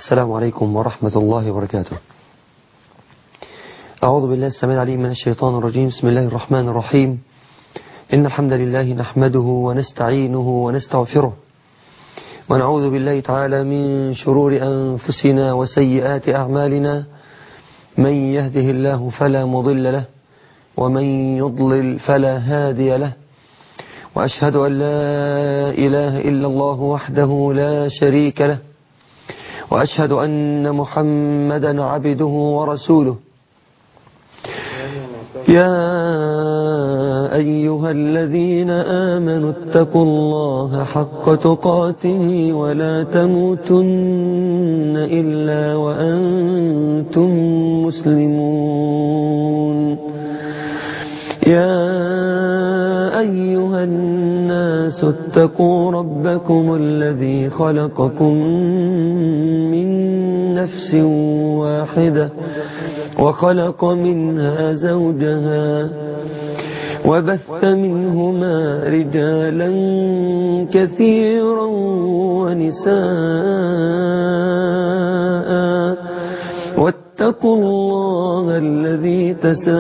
السلام عليكم ورحمة الله وبركاته. أعوذ بالله السميع العليم من الشيطان الرجيم. بسم الله الرحمن الرحيم. إن الحمد لله نحمده ونستعينه ونستغفره ونعوذ بالله تعالى من شرور أنفسنا وسيئات أعمالنا. من يهده الله فلا مضل له ومن يضلل فلا هادي له، وأشهد أن لا إله إلا الله وحده لا شريك له، وأشهد أن محمدا عبده ورسوله. يا أيها الذين آمنوا اتقوا الله حق تقاته ولا تموتن إلا وأنتم مسلمون. يا أيها الناس اتقوا ربكم الذي خلقكم من نفس واحدة وخلق منها زوجها وبث منهما رجالا كثيرا ونساء، واتقوا الله الذي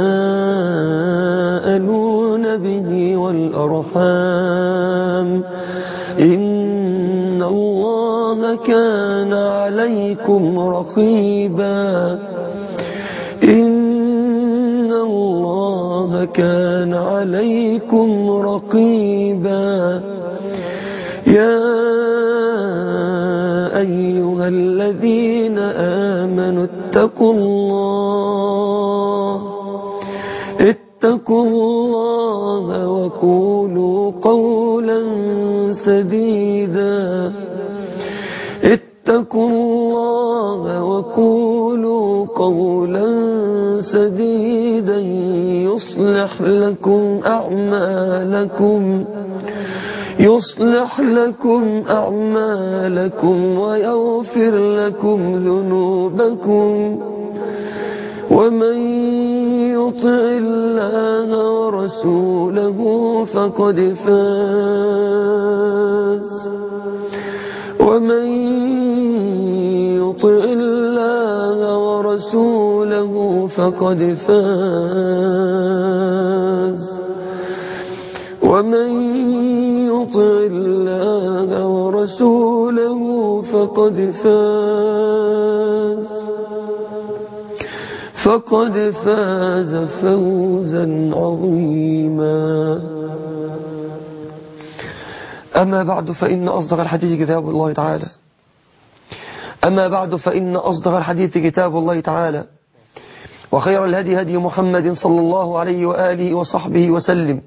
تساءلون به والأرحام، إن الله كان عليكم رقيبا. إن الله كان عليكم رقيبا. يا أيها الذين آمنوا اتقوا الله وقولوا قولا سديدا. اتقوا الله وقولوا قولا سديدا يصلح لكم أعمالكم ويغفر لكم ذنوبكم، ومن يطع الله ورسوله فقد فاز. ومن يطع الله ورسوله فقد فاز. ومن يطع الله ورسوله فقد فاز فوزا عظيما. أما بعد فإن أصدق الحديث كتاب الله تعالى، وخير الهدي هدي محمد صلى الله عليه وآله وصحبه وسلم،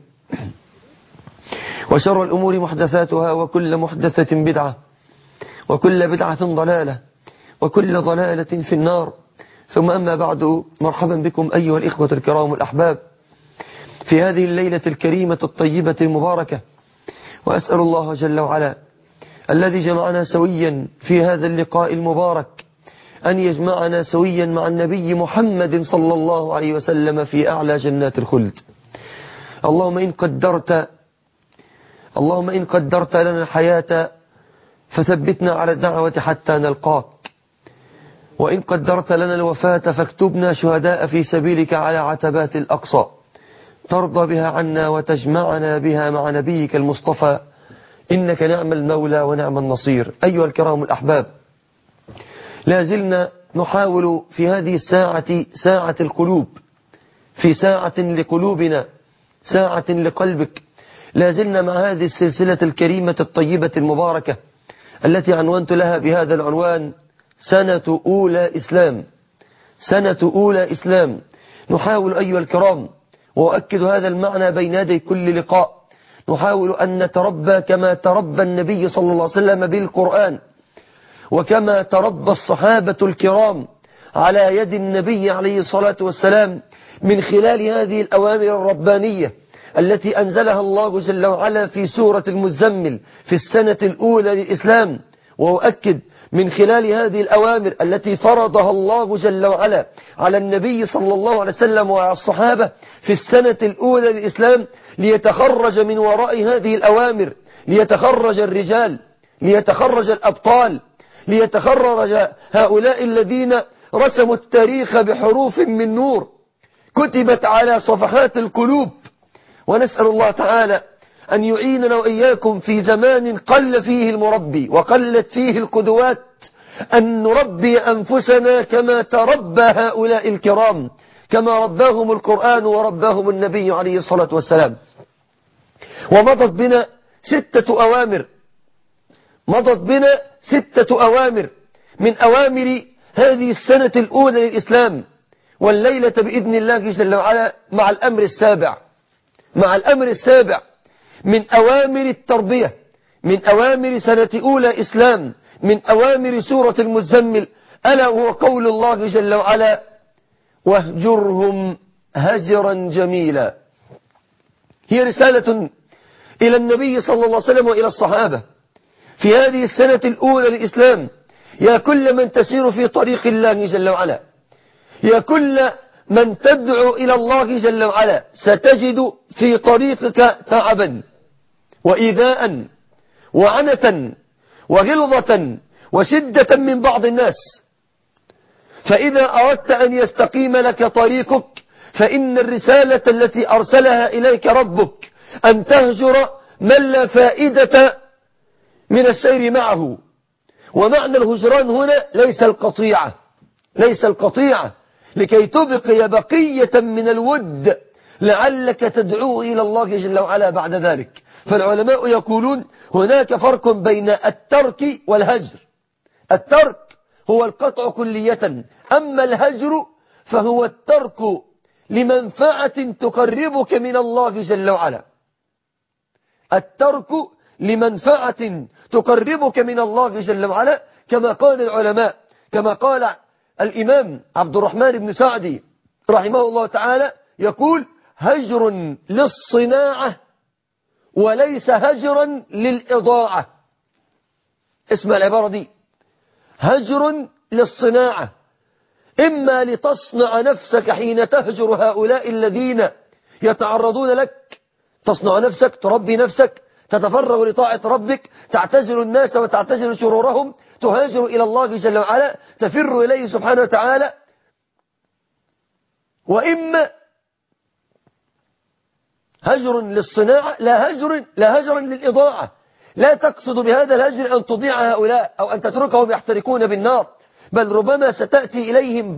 وشر الأمور محدثاتها، وكل محدثة بدعة، وكل بدعة ضلالة، وكل ضلالة في النار. ثم أما بعد، مرحبا بكم أيها الإخوة الكرام الأحباب في هذه الليلة الكريمة الطيبة المباركة. وأسأل الله جل وعلا الذي جمعنا سويا في هذا اللقاء المبارك أن يجمعنا سويا مع النبي محمد صلى الله عليه وسلم في أعلى جنات الخلد. اللهم إن قدرت لنا الحياة فثبتنا على الدعوة حتى نلقاك، وإن قدرت لنا الوفاة فاكتبنا شهداء في سبيلك على عتبات الأقصى، ترضى بها عنا وتجمعنا بها مع نبيك المصطفى، إنك نعم المولى ونعم النصير. أيها الكرام الأحباب، لازلنا نحاول في هذه الساعة، ساعة القلوب، في ساعة لقلوبنا، ساعة لقلبك، لازلنا مع هذه السلسلة الكريمة الطيبة المباركة التي عنوانت لها بهذا العنوان: سنة أولى إسلام. سنة أولى إسلام. نحاول أيها الكرام، وأؤكد هذا المعنى بين يدي كل لقاء، نحاول أن نتربى كما تربى النبي صلى الله عليه وسلم بالقرآن، وكما تربى الصحابة الكرام على يد النبي عليه الصلاة والسلام، من خلال هذه الأوامر الربانية التي أنزلها الله جل وعلا في سورة المزمل في السنة الأولى للإسلام. وأؤكد من خلال هذه الأوامر التي فرضها الله جل وعلا على النبي صلى الله عليه وسلم وعلى الصحابة في السنة الأولى للإسلام، ليتخرج من وراء هذه الأوامر، ليتخرج الرجال، ليتخرج الأبطال، ليتخرج هؤلاء الذين رسموا التاريخ بحروف من نور كتبت على صفحات القلوب. ونسأل الله تعالى أن يعيننا وإياكم في زمان قل فيه المربي وقلت فيه القدوات أن نربي أنفسنا كما تربى هؤلاء الكرام، كما رباهم القرآن ورباهم النبي عليه الصلاة والسلام. ومضت بنا 6 أوامر، مضت بنا 6 أوامر من أوامر هذه السنة الأولى للإسلام، والليلة بإذن الله جل وعلا مع الأمر السابع، مع الأمر السابع من أوامر التربية، من أوامر سنة أولى إسلام، من أوامر سورة المزمل، ألا وهو قول الله جل وعلا: واهجرهم هجرا جميلا. هي رسالة إلى النبي صلى الله عليه وسلم وإلى الصحابة في هذه السنة الأولى للإسلام. يا كل من تسير في طريق الله جل وعلا، يا كل من تدعو إلى الله جل وعلا، ستجد في طريقك تعبا وإيذاء وعنة وغلظة وشدة من بعض الناس. فإذا أردت أن يستقيم لك طريقك فإن الرسالة التي أرسلها إليك ربك أن تهجر من لا فائدة من السير معه. ومعنى الهجران هنا ليس القطيعة، ليس القطيعة، لكي تبقي بقية من الود لعلك تدعو إلى الله جل وعلا بعد ذلك. فالعلماء يقولون هناك فرق بين الترك والهجر. الترك هو القطع كلية، أما الهجر فهو الترك لمنفعة تقربك من الله جل وعلا. الترك لمنفعة تقربك من الله جل وعلا، كما قال العلماء، كما قال الإمام عبد الرحمن بن سعدي رحمه الله تعالى، يقول: هجر للصناعة وليس هجرا للإضاعة. اسمع العبارة دي: هجر للصناعة، إما لتصنع نفسك حين تهجر هؤلاء الذين يتعرضون لك، تصنع نفسك، تربي نفسك، تتفرغ لطاعة ربك، تعتزل الناس وتعتزل شرورهم، تهاجر إلى الله جل وعلا، تفر إليه سبحانه وتعالى. وإما هجر للصناعة، لا هجر للإضاعة. لا تقصد بهذا الهجر أن تضيع هؤلاء أو أن تتركهم يحترقون بالنار، بل ربما ستأتي إليهم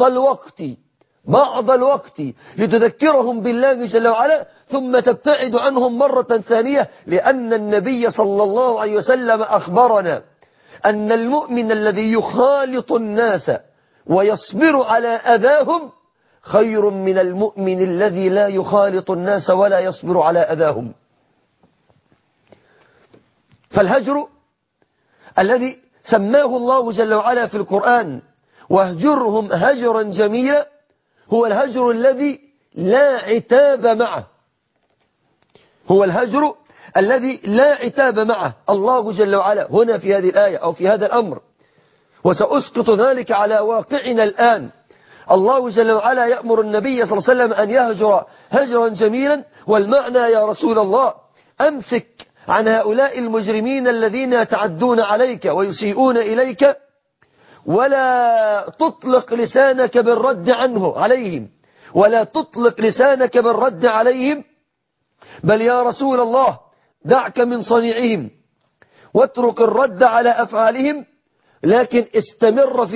بعض الوقت لتذكرهم بالله جل وعلا، ثم تبتعد عنهم مرة ثانية، لأن النبي صلى الله عليه وسلم أخبرنا أن المؤمن الذي يخالط الناس ويصبر على أذاهم خير من المؤمن الذي لا يخالط الناس ولا يصبر على أذاهم. فالهجر الذي سماه الله جل وعلا في القرآن واهجرهم هجرا جميلا هو الهجر الذي لا عتاب معه، هو الهجر الذي لا عتاب معه. الله جل وعلا هنا في هذه الآية أو في هذا الأمر، وسأسقط ذلك على واقعنا الآن، الله جل وعلا يأمر النبي صلى الله عليه وسلم أن يهجر هجرا جميلا. والمعنى يا رسول الله: أمسك عن هؤلاء المجرمين الذين يتعدون عليك ويسيئون إليك، ولا تطلق لسانك بالرد عليهم، ولا تطلق لسانك بالرد عليهم، بل يا رسول الله دعك من صنيعهم واترك الرد على أفعالهم، لكن استمر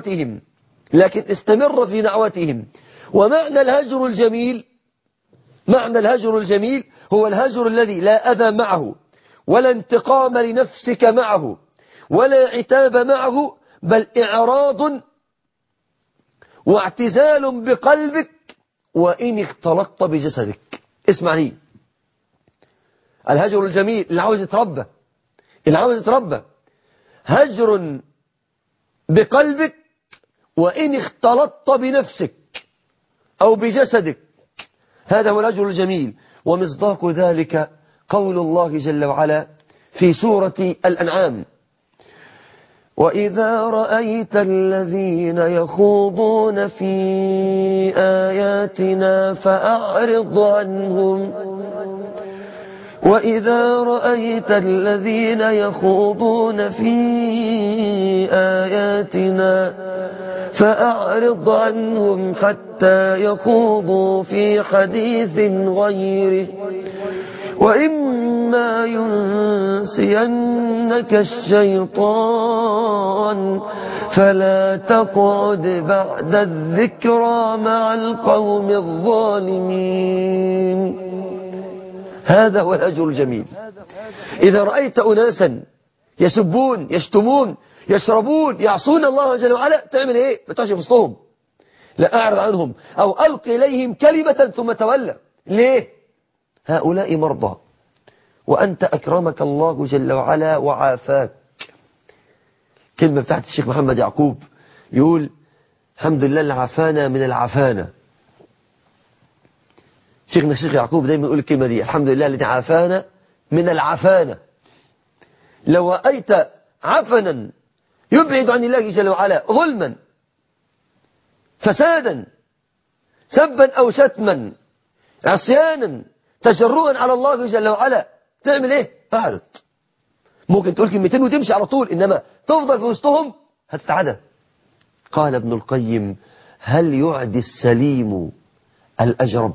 في دعوتهم. ومعنى الهجر الجميل، معنى الهجر الجميل هو الهجر الذي لا أذى معه، ولا انتقام لنفسك معه، ولا عتاب معه، بل إعراض واعتزال بقلبك وإن اختلطت بجسدك. اسمع لي، الهجر الجميل اللي عاوز يتربى، هجر بقلبك وإن اختلطت بنفسك أو بجسدك، هذا هو الهجر الجميل. ومصداق ذلك قول الله جل وعلا في سورة الأنعام: وإذا رأيت الذين يخوضون في آياتنا فأعرض عنهم وإذا رأيت الذين يخوضون في آياتنا فأعرض عنهم حتى يخوضوا في حديث غيره وإما ينسينك الشيطان فلا تقعد بعد الذكرى مع القوم الظالمين. هذا هو الأجر الجميل. إذا رأيت أناسا يسبون يشتمون يشربون يعصون الله جل وعلا تعمل إيه؟ ما تقعدش في وسطهم، لا، أعرض عنهم أو ألقي إليهم كلمة ثم تولى. ليه؟ هؤلاء مرضى وأنت أكرمك الله جل وعلا وعافاك. كلمة بتاعت الشيخ محمد يعقوب يقول الحمد لله اللي عافانا من العفانة. شيخنا الشيخ يعقوب دايما يقول الكلمة دي، الحمد لله الذي عافانا من العفانة. لو رأيت عفنا يبعد عن الله جل وعلا ظلما فسادا سبا أو شتما عصيانا تجرؤا على الله جل وعلا، تعمل ايه؟ اعرض. ممكن تقول كلمتين وتمشي على طول، انما تفضل في وسطهم هتتعدى. قال ابن القيم هل يعدي السليم الأجرب؟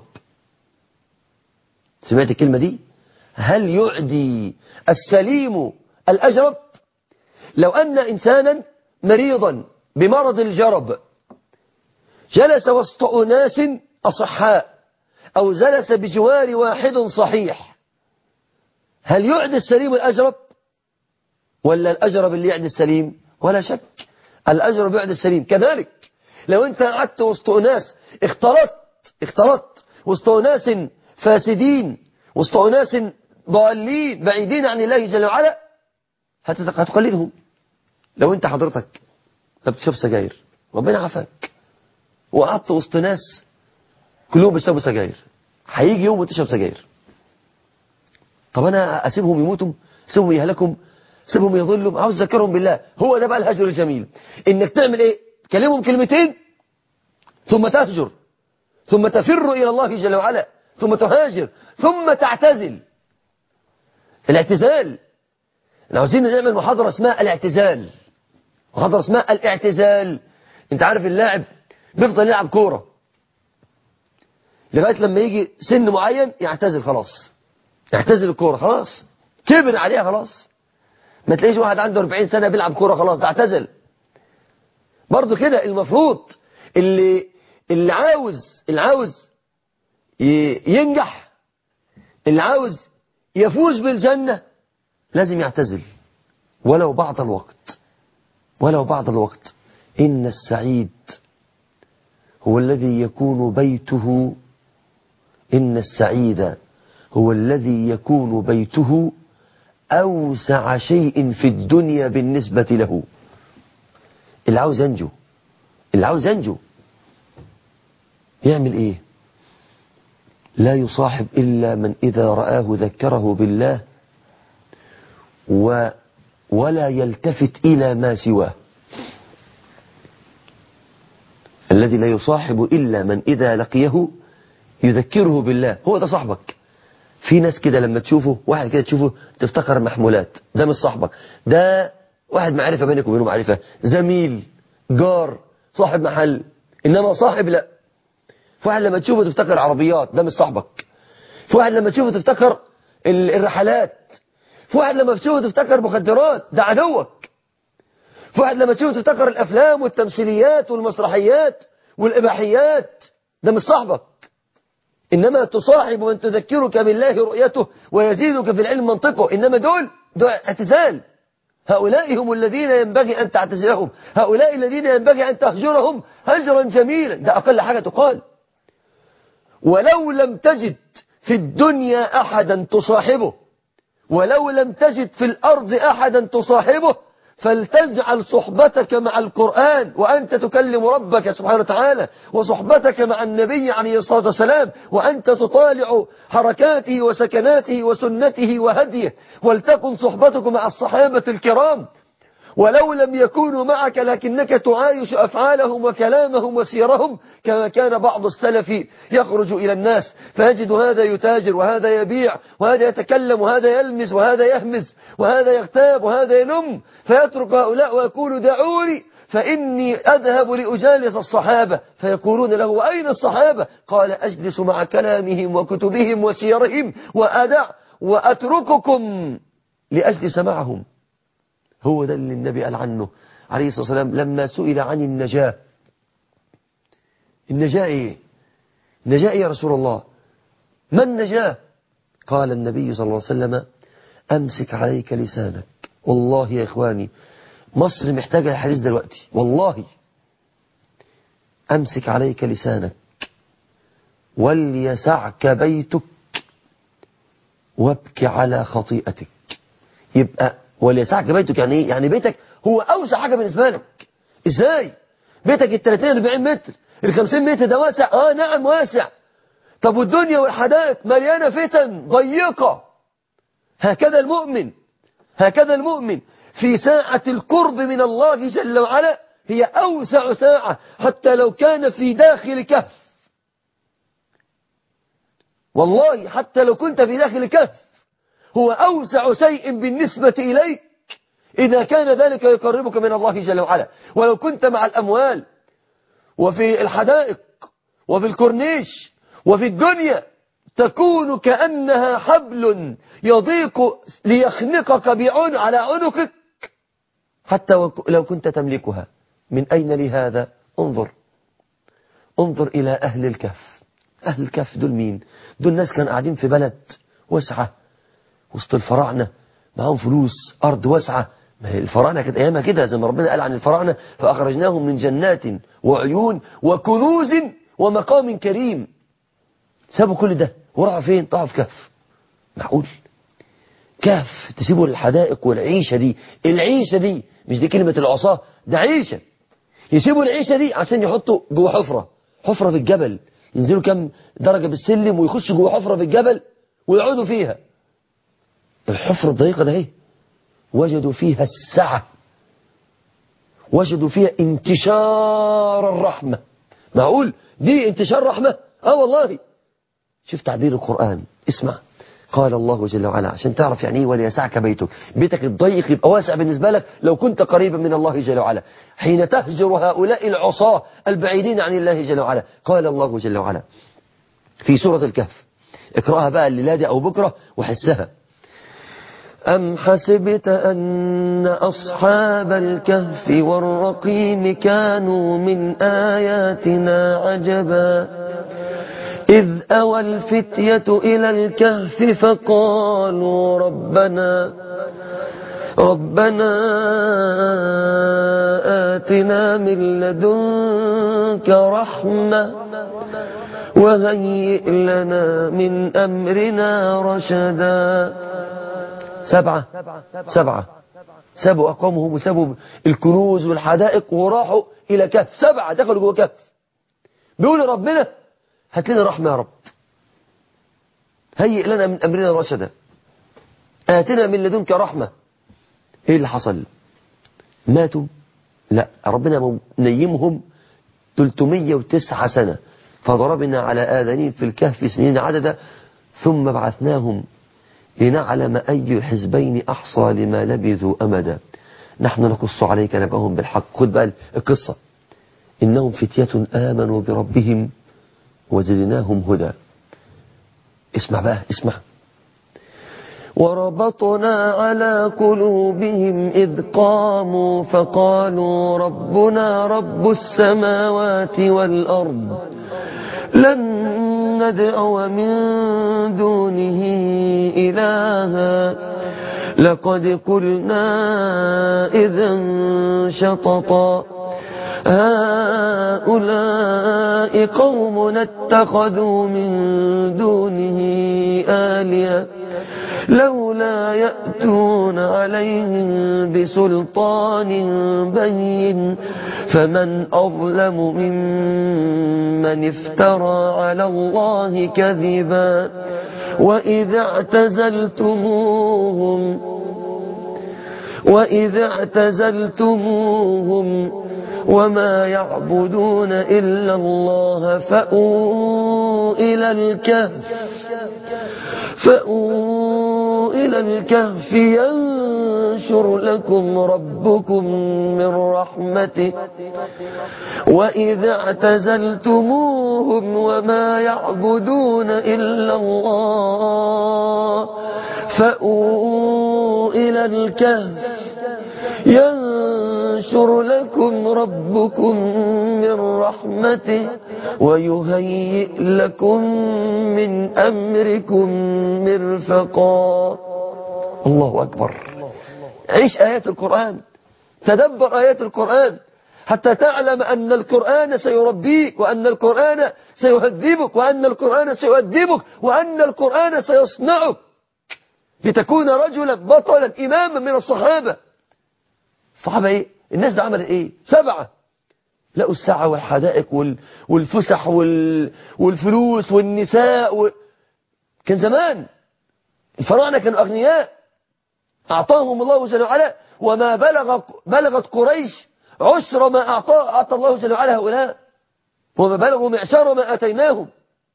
سمعت الكلمة دي؟ هل يعدي السليم الأجرب؟ لو أن إنسانا مريضا بمرض الجرب جلس وسط أناس أصحاء أو جلس بجوار واحد صحيح، هل يعدي السليم الأجرب ولا الأجرب اللي يعدي السليم؟ ولا شك الأجرب يعدي السليم. كذلك لو أنت قعدت وسط أناس اختلطت وسط أناس فاسدين وسط أناس ضالين بعيدين عن الله جل وعلا هتقلدهم. لو أنت حضرتك ما بتشرب سجاير ربنا عافاك وقعدت وسط ناس كلهم بيشربوا سجاير، هيجي يوم وتشرب سجاير، طب أنا أسيبهم يموتوا؟ أسيبهم يهلكوا؟ أسيبهم يضلوا؟ عاوز أذكرهم بالله. هو ده بقى الهجر الجميل، إنك تعمل إيه؟ تكلمهم كلمتين ثم تهجر ثم تفر إلى الله جل وعلا ثم تهاجر ثم تعتزل. الاعتزال، عاوزين نعمل محاضرة اسمها الاعتزال، محاضرة اسمها الاعتزال. انت عارف اللاعب بيفضل يلعب كورة لغاية لما يجي سن معين يعتزل، خلاص يعتزل الكورة، خلاص كبر عليها خلاص. ما تلاقيش واحد عنده 40 سنة بيلعب كورة خلاص ده اعتزل. برضو كده المفروض اللي عاوز ينجح، اللي عاوز يفوز بالجنة لازم يعتزل ولو بعض الوقت. إن السعيد هو الذي يكون بيته، إن السعيد هو الذي يكون بيته أوسع شيء في الدنيا بالنسبة له. اللي عاوز ينجو يعمل إيه؟ لا يصاحب إلا من إذا رآه ذكره بالله ولا يلتفت إلى ما سواه. الذي لا يصاحب إلا من إذا لقيه يذكره بالله، هو ده صاحبك. في ناس كده لما تشوفه، واحد كده تشوفه تفتكر محمولات، ده مش صاحبك، ده واحد معرفة بينك وبينه، معرفة، زميل، جار، صاحب محل، إنما صاحب لا. في واحد لما تشوفه تفتكر عربيات، ده مش صاحبك. في واحد لما تشوفه تفتكر الرحلات. في واحد لما تشوفه تفتكر مخدرات، ده عدوك. في واحد لما تشوفه تفتكر الأفلام والتمثيليات والمسرحيات والإباحيات، ده مش صاحبك. إنما تصاحب من تذكرك بالله رؤيته ويزيدك في العلم منطقه، إنما دول اعتزال. هؤلاء هم الذين ينبغي أن تعتزلهم، هؤلاء الذين ينبغي أن تهجرهم هجرا جميلا، ده أقل حاجة تقال. ولو لم تجد في الدنيا أحدا تصاحبه، ولو لم تجد في الأرض أحدا تصاحبه، فلتجعل صحبتك مع القرآن وأنت تكلم ربك سبحانه وتعالى، وصحبتك مع النبي عليه الصلاة والسلام وأنت تطالع حركاته وسكناته وسنته وهديه، ولتكن صحبتك مع الصحابة الكرام ولو لم يكونوا معك لكنك تعايش أفعالهم وكلامهم وسيرهم، كما كان بعض السلف يخرج إلى الناس فيجد هذا يتاجر وهذا يبيع وهذا يتكلم وهذا يلمز وهذا يهمز وهذا يغتاب وهذا ينم، فيترك هؤلاء ويقول دعوني فإني أذهب لأجالس الصحابة، فيقولون له وأين الصحابة؟ قال أجلس مع كلامهم وكتبهم وسيرهم وأدع وأترككم لأجلس معهم. هو ده اللي النبي قال عنه عليه الصلاة والسلام لما سئل عن النجاة. النجاة إيه؟ النجاة إيه يا رسول الله؟ ما النجاة؟ قال النبي صلى الله عليه وسلم أمسك عليك لسانك. والله يا إخواني مصر محتاجة الحديث دلوقتي، والله. أمسك عليك لسانك وليسعك بيتك وابكي على خطيئتك. يبقى وليسعك بيتك يعني ايه؟ يعني بيتك هو أوسع حاجة بالنسبة لك. إزاي؟ بيتك 30-40 متر، 50 متر ده واسع؟ نعم واسع. طب والدنيا والحدائق مليانة فتن ضيقة. هكذا المؤمن، هكذا المؤمن في ساعة القرب من الله جل وعلا هي أوسع ساعة، حتى لو كان في داخل كهف. والله حتى لو كنت في داخل كهف هو أوسع شيء بالنسبة إليك إذا كان ذلك يقربك من الله جل وعلا. ولو كنت مع الأموال وفي الحدائق وفي الكورنيش وفي الدنيا تكون كأنها حبل يضيق ليخنقك على عنقك حتى لو كنت تملكها. من أين لهذا؟ انظر إلى أهل الكهف. أهل الكهف دول مين؟ دول ناس كانوا قاعدين في بلد واسعة وسط الفراعنة، معهم فلوس، أرض واسعة. ما هي الفراعنة كانت أيامها كده، زي ما ربنا قال عن الفراعنة فأخرجناهم من جنات وعيون وكنوز ومقام كريم. سابوا كل ده وراحوا فين؟ طلعوا في كهف. معقول؟ كهف تسيبوا الحدائق والعيشة دي، العيشة دي مش دي كلمة العصاة، ده عيشة. يسيبوا العيشة دي عشان يحطوا جوه حفرة في الجبل، ينزلوا كم درجة بالسلم ويخشوا جوه حفرة في الجبل ويقعدوا فيها. الحفرة الضيقة ده ايه؟ وجدوا فيها السعة، وجدوا فيها انتشار الرحمة. معقول دي انتشار رحمة؟ والله. شوف تعبير القرآن، اسمع. قال الله جل وعلا عشان تعرف يعني ايه وليسعك بيتك. بيتك الضيق يبقى واسع بالنسبة لك لو كنت قريبا من الله جل وعلا حين تهجر هؤلاء العصاة البعيدين عن الله جل وعلا. قال الله جل وعلا في سورة الكهف، اقرأها بقى الليلة دي أو بكرة وحسها. أم حسبت أن أصحاب الكهف والرقيم كانوا من آياتنا عجبا إذ أوى الفتية إلى الكهف فقالوا ربنا آتنا من لدنك رحمة وهيئ لنا من أمرنا رشدا. سبعة سابوا أقوامهم وسابوا الكنوز والحدائق وراحوا إلى كهف. 7 دخلوا جوه كهف بيقولوا ربنا هات لنا رحمة يا رب، هيئ لنا من أمرنا رشدا، آتنا من لدنك رحمة. إيه اللي حصل؟ ماتوا؟ لا، ربنا نيمهم 309 سنة فضربنا على آذانهم في الكهف سنين عددا ثم بعثناهم لنعلم أي حزبين أحصى لما لبثوا أمدا نحن نقص عليك نبأهم بالحق. خد بقى القصة. إنهم فتية آمنوا بربهم وزدناهم هدى. اسمع بقى، اسمع. وربطنا على قلوبهم إذ قاموا فقالوا ربنا رب السماوات والأرض لن ندعو من دونه إلها لقد قلنا إذا شططا هؤلاء قوم اتخذوا من دونه آلهة لولا يأتون عليهم بسلطان بين فمن أظلم ممن افترى على الله كذبا وإذا اعتزلتموهم وما يعبدون إلا الله فأووا إلى الكهف ينشر لكم ربكم من رحمته وإذا اعتزلتموهم وما يعبدون إلا الله فأووا إلى الكهف ينشر لكم ربكم من رحمته ويهيئ لكم من أمركم مرفقا. الله أكبر. عيش آيات القرآن، تدبر آيات القرآن حتى تعلم أن القرآن سيربيك، وأن القرآن سيهذبك، وأن القرآن سيؤدبك، وأن القرآن سيصنعك لتكون رجلا بطلا إماما من الصحابة. الصحابة إيه؟ الناس ده عملت إيه؟ 7 لقوا السعة والحدائق والفسح والفلوس والنساء كان زمان الفراعنة كانوا أغنياء، أعطاهم الله جل وعلا، وما بلغت قريش عشر ما أعطى الله جل وعلا هؤلاء، وما بلغوا معشار ما أتيناهم.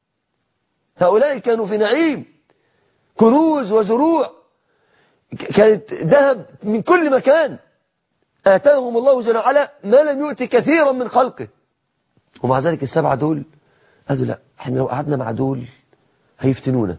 هؤلاء كانوا في نعيم، كنوز وزروع، كانت ذهب من كل مكان، آتاهم الله جل وعلا ما لم يؤت كثيرا من خلقه. ومع ذلك 7 دول قالوا لا، احنا لو قعدنا مع دول هيفتنونا.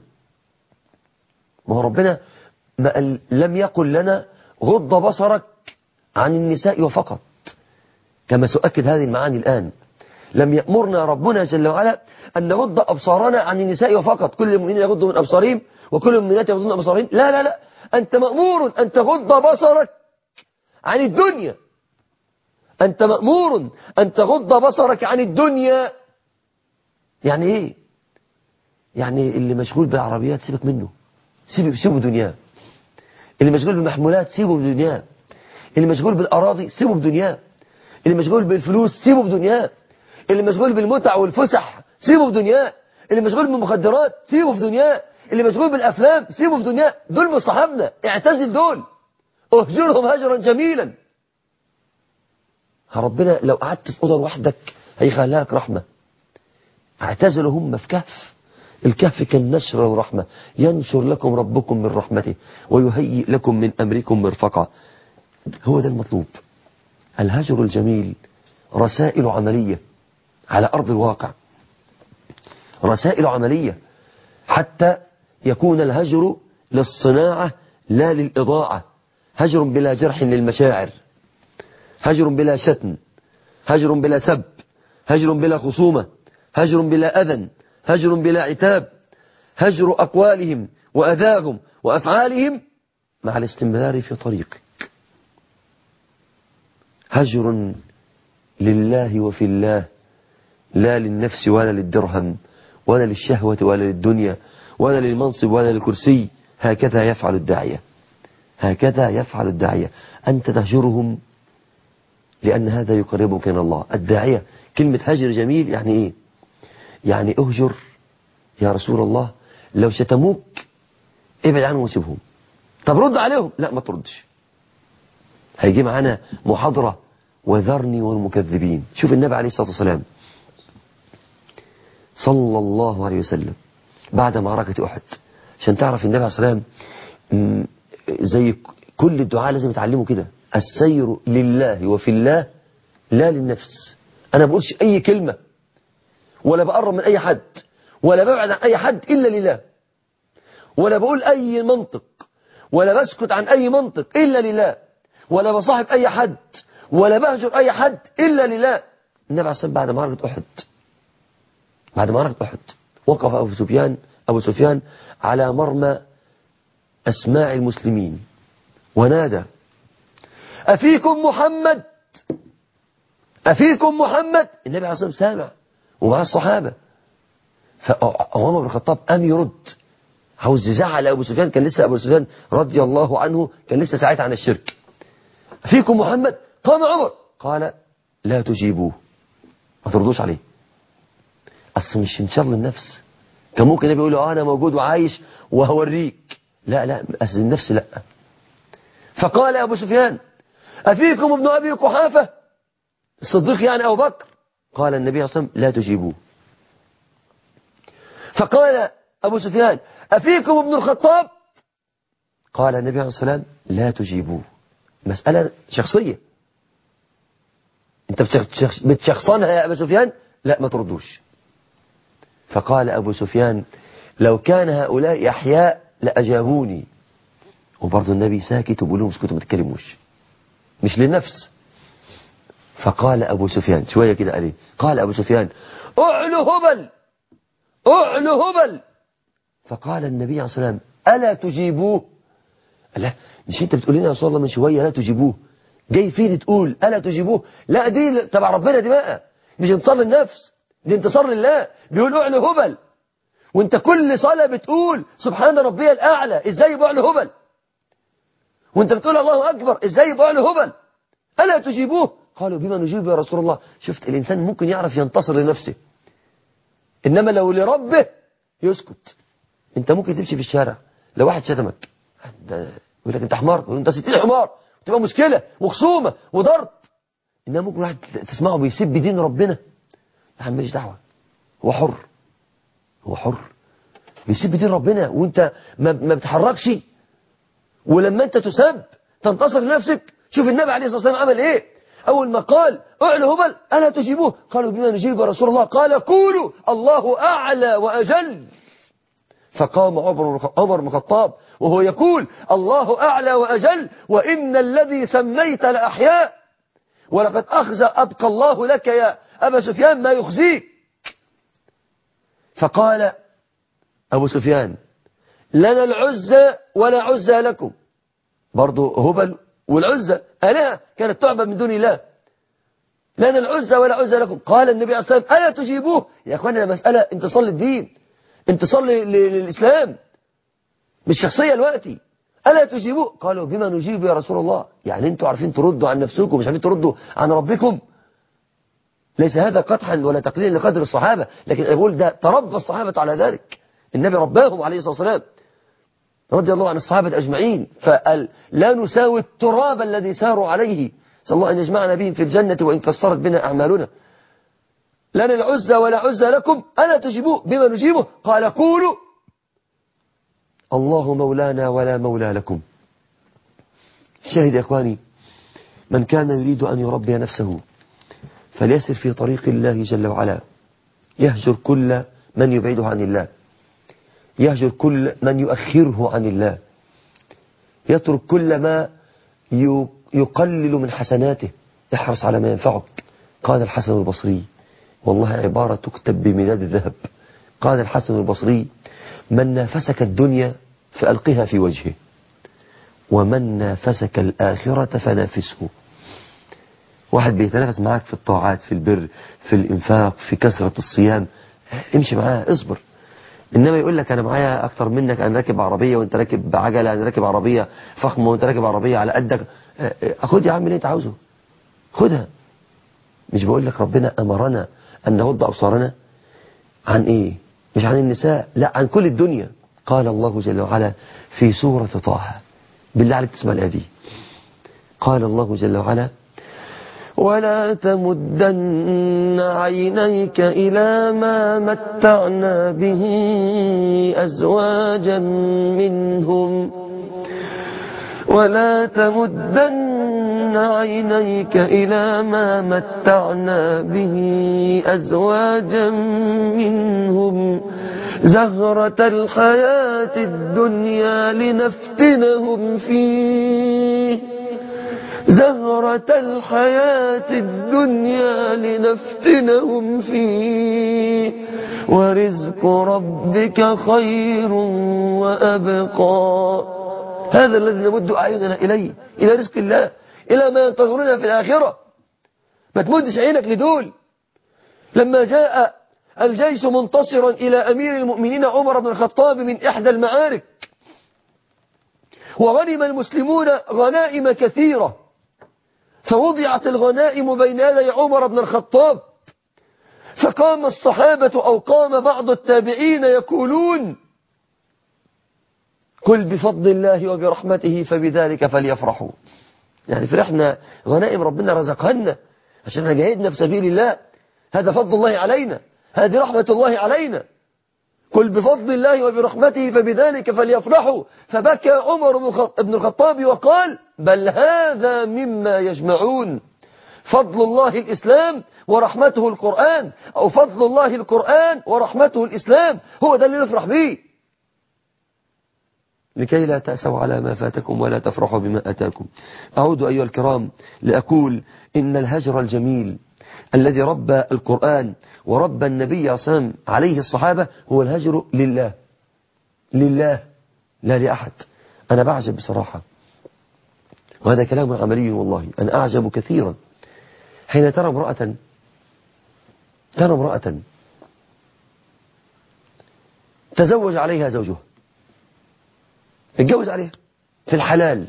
ما هو ربنا لم يقل لنا غض بصرك عن النساء وفقط، كما سؤكد هذه المعاني الآن. لم يأمرنا ربنا جل وعلا أن نغض أبصارنا عن النساء وفقط، كل المؤمنين يغضوا من أبصارهم وكل المؤمنات يغضون من أبصارهم. لا لا لا، أنت مأمور أن تغض بصرك عن الدنيا، أنت مأمور أن تغض بصرك عن الدنيا. يعني إيه؟ يعني اللي مشغول بالعربيات سيبك منه، سيبه دنياه. اللي مشغول بالمحمولات سيبه بدنياه. اللي مشغول بالأراضي سيبه بدنياه. اللي مشغول بالفلوس سيبه بدنياه. اللي مشغول بالمتع والفسح سيبه بدنياه. اللي مشغول بالمخدرات سيبه في دنياه. اللي مشغول بالأفلام سيبه في دنياه. دول مش صحابنا، اعتزل دول، اهجرهم هجرا جميلا. ربنا لو قعدت في أوضة وحدك هيخليها لك رحمة. اعتزلوا هم في كهف، الكهف كان نشر الرحمة، ينشر لكم ربكم من رحمته ويهيئ لكم من أمركم مرفقا. هو ده المطلوب. الهجر الجميل رسائل عملية على أرض الواقع، رسائل عملية حتى يكون الهجر للصناعة لا للإضاعة. هجر بلا جرح للمشاعر، هجر بلا شتم، هجر بلا سب، هجر بلا خصومة، هجر بلا أذى، هجر بلا عتاب، هجر أقوالهم وأذاهم وأفعالهم مع الاستمرار في طريقك. هجر لله وفي الله، لا للنفس ولا للدرهم ولا للشهوة ولا للدنيا ولا للمنصب ولا للكرسي. هكذا يفعل الداعية، هكذا يفعل الداعية. أنت تهجرهم لأن هذا يقربك من الله. الداعية كلمة هجر جميل يعني إيه؟ يعني أهجر يا رسول الله، لو شتموك ابعد عنهم وسيبهم. طب رد عليهم، لا ما تردش. هيجي معانا محاضرة وذرني والمكذبين. شوف النبي عليه الصلاة والسلام صلى الله عليه وسلم بعد معركة أحد، عشان تعرف النبي عليه الصلاة والسلام زي كل الدعاء لازم يتعلموا كده، السير لله وفي الله لا للنفس. أنا بقولش أي كلمة ولا بقرب من أي حد ولا ببعد عن أي حد إلا لله، ولا بقول أي منطق ولا بسكت عن أي منطق إلا لله، ولا بصاحب أي حد ولا بهجر أي حد إلا لله. النبي عليه الصلاة والسلام بعد معركة أحد وقف أبو سفيان على مرمى أسماع المسلمين ونادى أفيكم محمد، أفيكم محمد. النبي عليه الصلاة والسلام سامع ومع الصحابة. فعمر بن الخطاب قام يرد، عاوز يزعل أبو سفيان. كان لسه أبو سفيان رضي الله عنه كان لسه ساعتها عن الشرك. أفيكم محمد. قام عمر قال لا تجيبوه، ما تردوش عليه. أصل مش انشر النفس. كان ممكن النبي يقول له أنا موجود وعايش وهوريك. لا لا، أصل النفس لا. فقال أبو سفيان أفيكم ابن أبي قحافة الصديق يعني أبو بكر؟ قال النبي صلى الله عليه وسلم لا تجيبوه. فقال أبو سفيان أفيكم ابن الخطاب؟ قال النبي عليه الصلاة والسلام لا تجيبوه. مسألة شخصية، انت بتشخصنها يا أبو سفيان، لا ما تردوش. فقال أبو سفيان لو كان هؤلاء أحياء لأجابوني. وبرضه النبي ساكت وبيقول لهم اسكتوا ما تتكلموش، مش للنفس. فقال أبو سفيان شوية كده قال ايه؟ قال أبو سفيان أعلو هبل أعلو هبل. فقال النبي عليه الصلاة والسلام ألا تجيبوه؟ لا مش انت بتقول لنا يا رسول الله من شوية لا تجيبوه، جاي فين تقول ألا تجيبوه؟ لا دي تبع ربنا، دي بقى مش انتصار للنفس، دي انتصار لله. بيقول أعلو هبل، وانت كل صلاة بتقول سبحان ربي الأعلى، ازاي يبقى أعلو هبل؟ وانت بتقول الله أكبر، ازاي يبقى أعلو هبل؟ ألا تجيبوه؟ قالوا بما نجيب يا رسول الله. شفت الإنسان ممكن يعرف ينتصر لنفسه، إنما لو لربه يسكت. انت ممكن تمشي في الشارع لو واحد شتمك يقول لك انت حمار، يقول انت 60 حمار، تبقى مشكلة وخصومة وضرب. انما ممكن واحد تسمعه بيسب دين ربنا، يا عم ماليش دعوة، هو حر، هو حر بيسب دين ربنا وانت ما بتحركش. ولما انت تسب تنتصر لنفسك. شوف النبي عليه الصلاة والسلام عمل ايه؟ اول ما قال اعلى هبل الا تجيبوه؟ قالوا بما نجيب يا رسول الله؟ قال قولوا الله اعلى واجل. فقام عمر بن الخطاب وهو يقول الله أعلى وأجل وإن الذي سميت لأحياء ولقد أبقى الله لك يا أبا سفيان ما يخزيك. فقال أبو سفيان لنا العزة ولا عزة لكم. برضو هبل والعزة آلهة كانت تعبد من دون الله، لنا العزة ولا عزة لكم. قال النبي عليه الصلاة والسلام ألا تجيبوه؟ يا أخوانا مسألة انتصار للدين، انتصار للإسلام، مش شخصية الوقتي. ألا تجيبوه؟ قالوا بما نجيب يا رسول الله؟ يعني انتوا عارفين تردوا عن نفسكم مش عارفين تردوا عن ربكم؟ ليس هذا قدحا ولا تقليلا لقدر الصحابة، لكن أقول ده تربى الصحابة على ذلك، النبي رباهم عليه الصلاة والسلام رضي الله عن الصحابة أجمعين. فقال لا نساوي التراب الذي ساروا عليه، صلى الله أن يجمعنا بهم في الجنة وإن كسرت بنا أعمالنا. لنا العزة ولا عزة لكم ألا تجيبوه؟ بما نجيبه؟ قال قولوا الله مولانا ولا مولى لكم. شاهد يا إخواني، من كان يريد أن يربي نفسه فليسر في طريق الله جل وعلا، يهجر كل من يبعده عن الله، يهجر كل من يؤخره عن الله، يترك كل ما يقلل من حسناته، احرص على ما ينفعك. قال الحسن البصري، والله عبارة تكتب بمداد الذهب، قال الحسن البصري من نافسك الدنيا فألقها في وجهه، ومن نافسك الآخرة فنافسه. واحد بيتنافس معاك في الطاعات، في البر، في الإنفاق، في كثرة الصيام، امشي معاه اصبر. إنما يقول لك أنا معايا أكتر منك، أنا راكب عربية وأنت راكب عجلة، أنا راكب عربية فخمة وأنت راكب عربية على قدك، خد يا عم اللي أنت عاوزه خدها. مش بقول لك ربنا أمرنا أن نغض أبصارنا عن إيه؟ مش عن النساء، لا عن كل الدنيا. قال الله جل وعلا في سورة طه، بالله عليك تسمع الآية دي، قال الله جل وعلا ولا تمدن عينيك إلى ما متعنا به أزواجا منهم، ولا تمدن عينيك إلى ما متعنا به أزواجا منهم زهرة الحياة الدنيا لنفتنهم فيه، زهرة الحياة الدنيا لنفتنهم فيه ورزق ربك خير وأبقى. هذا الذي نمد أعيننا إليه، إلى رزق الله، إلى ما ينتظرنا في الآخرة. ما تمدش عينك لدول. لما جاء الجيش منتصرا إلى أمير المؤمنين عمر بن الخطاب من إحدى المعارك، وغنم المسلمون غنائم كثيرة، فوضعت الغنائم بين يدي عمر بن الخطاب، فقام الصحابة أو قام بعض التابعين يقولون قل بفضل الله وبرحمته فبذلك فليفرحوا. يعني فرحنا غنائم ربنا رزقها لنا عشان احنا جاهدنا في سبيل الله، هذا فضل الله علينا، هذه رحمة الله علينا. قل بفضل الله وبرحمته فبذلك فليفرحوا. فبكى عمر بن الخطاب وقال بل هذا مما يجمعون، فضل الله الإسلام ورحمته القرآن، أو فضل الله القرآن ورحمته الإسلام، هو ده اللي نفرح به. لكي لا تأسوا على ما فاتكم ولا تفرحوا بما أتاكم. أعود أيها الكرام لأقول إن الهجر الجميل الذي ربى القرآن وربى النبي صلى الله عليه وسلم عليه الصحابة هو الهجر لله، لله لا لأحد. أنا بعجب بصراحة، وهذا كلام عملي والله، أنا أعجب كثيرا حين ترى امرأة تزوج عليها زوجها، اتجوز عليها في الحلال،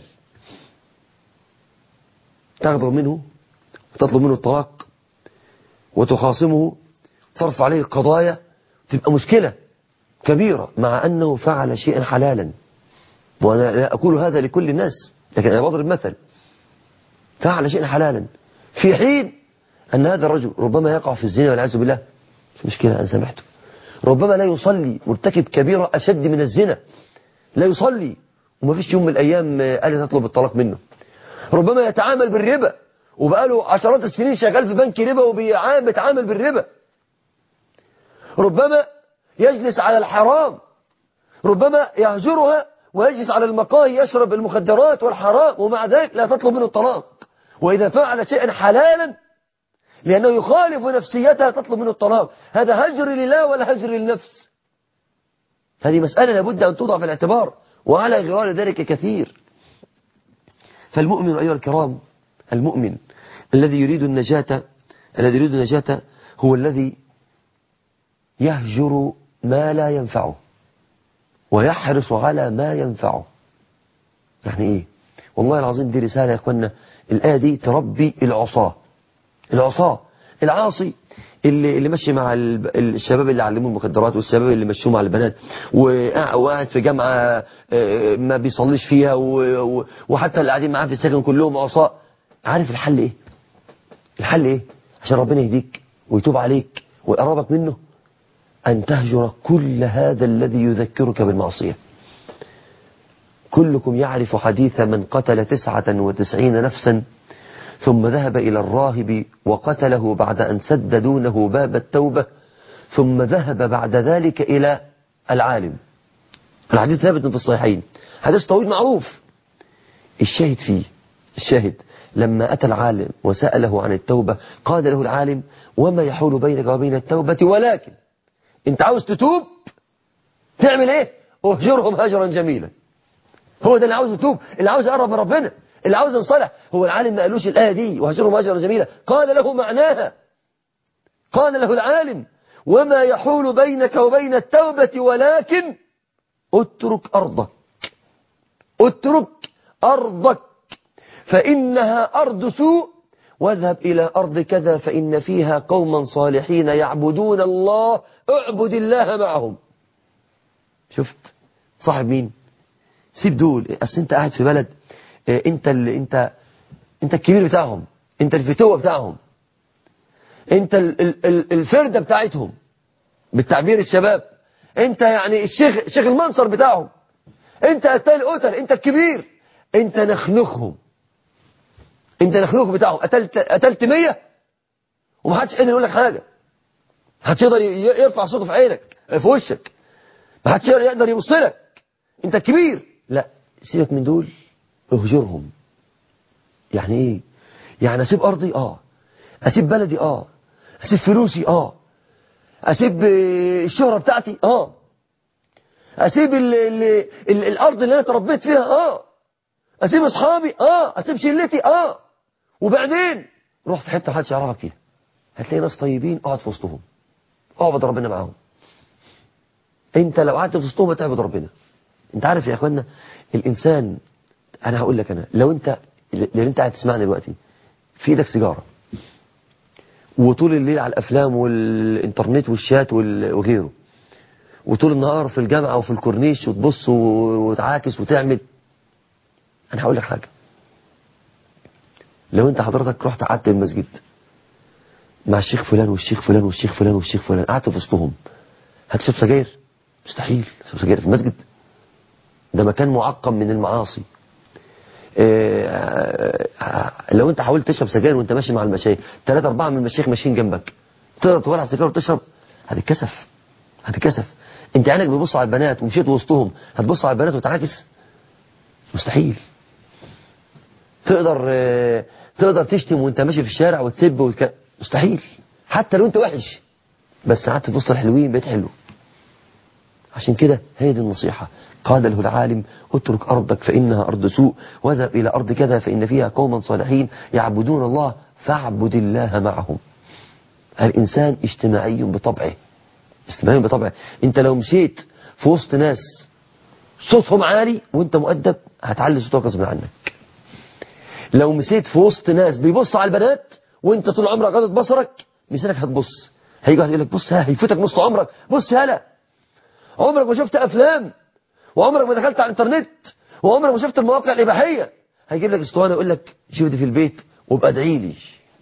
تغضب منه وتطلب منه الطلاق وتخاصمه، ترفع عليه القضايا، تبقى مشكلة كبيرة مع أنه فعل شيئا حلالا. وأنا لا أقول هذا لكل الناس، لكن أنا بضرب مثل، فعل شيئا حلالا في حين أن هذا الرجل ربما يقع في الزنا والعياذ بالله، مش مشكلة أنا سامحته. ربما لا يصلي، مرتكب كبيرة أشد من الزنا، لا يصلي وما فيش يوم من الأيام قال تطلب الطلاق منه. ربما يتعامل بالربا وبقاله عشرات السنين شغال في بنك ربا وبيتعامل بالربا. ربما يجلس على الحرام، ربما يهجرها ويجلس على المقاهي يشرب المخدرات والحرام، ومع ذلك لا تطلب منه الطلاق. وإذا فعل شيئا حلالا لأنه يخالف نفسيتها تطلب منه الطلاق. هذا هجر لله ولا هجر للنفس؟ هذه مسألة لابد أن توضع في الاعتبار، وعلى غرار ذلك كثير. فالمؤمن أيها الكرام، المؤمن الذي يريد النجاة هو الذي يهجر ما لا ينفعه ويحرص على ما ينفعه. يعني إيه؟ والله العظيم دي رسالة يا أخوانا. الآية دي تربي العصاة العاصي اللي ماشي مع الشباب اللي علموه المخدرات، والشباب اللي مشوه مع البنات، وقاعد في جامعة ما بيصليش فيها، وحتى اللي قاعدين معاه في السجن كلهم عصاة. عارف الحل ايه؟ الحل ايه عشان ربنا يهديك ويتوب عليك ويقربك منه؟ أن تهجر كل هذا الذي يذكرك بالمعصية. كلكم يعرف حديث من قتل 99 نفسا ثم ذهب إلى الراهب وقتله بعد أن سد دونه باب التوبة، ثم ذهب بعد ذلك إلى العالم. الحديث ثابت في الصحيحين، حديث طويل معروف. الشاهد لما أتى العالم وسأله عن التوبة قال له العالم وما يحول بينك وبين التوبة، ولكن انت عاوز تتوب تعمل ايه؟ اهجرهم هجرا جميلا. هو ده اللي عاوز يتوب، اللي عاوز يقرب من ربنا، اللي عاوز ينصلح. هو العالم ما قالوش الآية دي وهجرهم هجرا جميلا، قال له معناها. قال له العالم وما يحول بينك وبين التوبة ولكن اترك أرضك فإنها أرض سوء، واذهب إلى أرض كذا فإن فيها قوما صالحين يعبدون الله، اعبد الله معهم. شفت صاحب مين؟ سيب دول. أصل انت قاعد في بلد، انت الكبير بتاعهم، انت الفتوة بتاعهم، انت الفردة بتاعتهم بالتعبير الشباب، انت يعني الشيخ المنصر بتاعهم، انت قتل انت الكبير، انت نخنخهم، انت نخنخ بتاعهم. قتلت 100 ومحدش قدر يقول لك حاجة، محدش يقدر يرفع صوته في عينك في وشك، محدش يقدر يبص لك، انت الكبير. لا، سيبك من دول، اهجرهم. يعني ايه؟ يعني اسيب ارضي، اسيب بلدي، اسيب فلوسي، اسيب الشهرة بتاعتي، اسيب الارض اللي انا تربيت فيها، اسيب اصحابي، اسيب شلتي، وبعدين روح في حته محدش يعرفك فيها، هتلاقي ناس طيبين، اقعد في وسطهم، اعبد ربنا معاهم. انت لو قعدت في وسطهم هتعبد ربنا. انت عارف يا اخوانا الانسان، انا هقول لك، انا لو انت قاعد تسمعني دلوقتي في ايدك سيجاره وطول الليل على الافلام والانترنت والشات وغيره، وطول النهار في الجامعة وفي الكورنيش وتبص وتعاكس وتعمل. أنا هقول لك حاجة، لو أنت حضرتك رحت قعدت المسجد مع الشيخ فلان والشيخ فلان والشيخ فلان والشيخ فلان، قعدت في وسطهم، هتشرب سجاير؟ مستحيل تشرب سجاير في المسجد، ده مكان معقم من المعاصي. لو انت حاولت تشرب سجاير وانت ماشي مع المشايخ، 3-4 من المشايخ ماشيين جنبك، تقدر تولع سجاير وتشرب؟ هتتكسف. انت عينك بيبص على البنات ومشيت وسطهم، هتبص على البنات وتعاكس؟ مستحيل. تقدر تشتم وانت ماشي في الشارع وتسب مستحيل. حتى لو انت وحش بس قعدت في وسط الحلوين بقيت حلو. عشان كده هي دي النصيحة. قال له العالم اترك أرضك فإنها أرض سوء، واذهب إلى أرض كذا فإن فيها قوما صالحين يعبدون الله فاعبد الله معهم. الإنسان اجتماعي بطبعه. انت لو مشيت في وسط ناس صوتهم عالي وانت مؤدب هتعلي صوتك غصب عنك. لو مشيت في وسط ناس بيبص على البنات وانت طول عمرك غضت بصرك، مسيرك هتبص، هيجي واحد يقول لك بص هيفوتك نص عمرك، بص هلا عمرك ما شفت افلام، وعمرك ما دخلت على الانترنت، وعمرك ما شفت المواقع الاباحيه، هيجيب لك اسطوانه يقول لك شوف دي في البيت وابقى ادعي لي.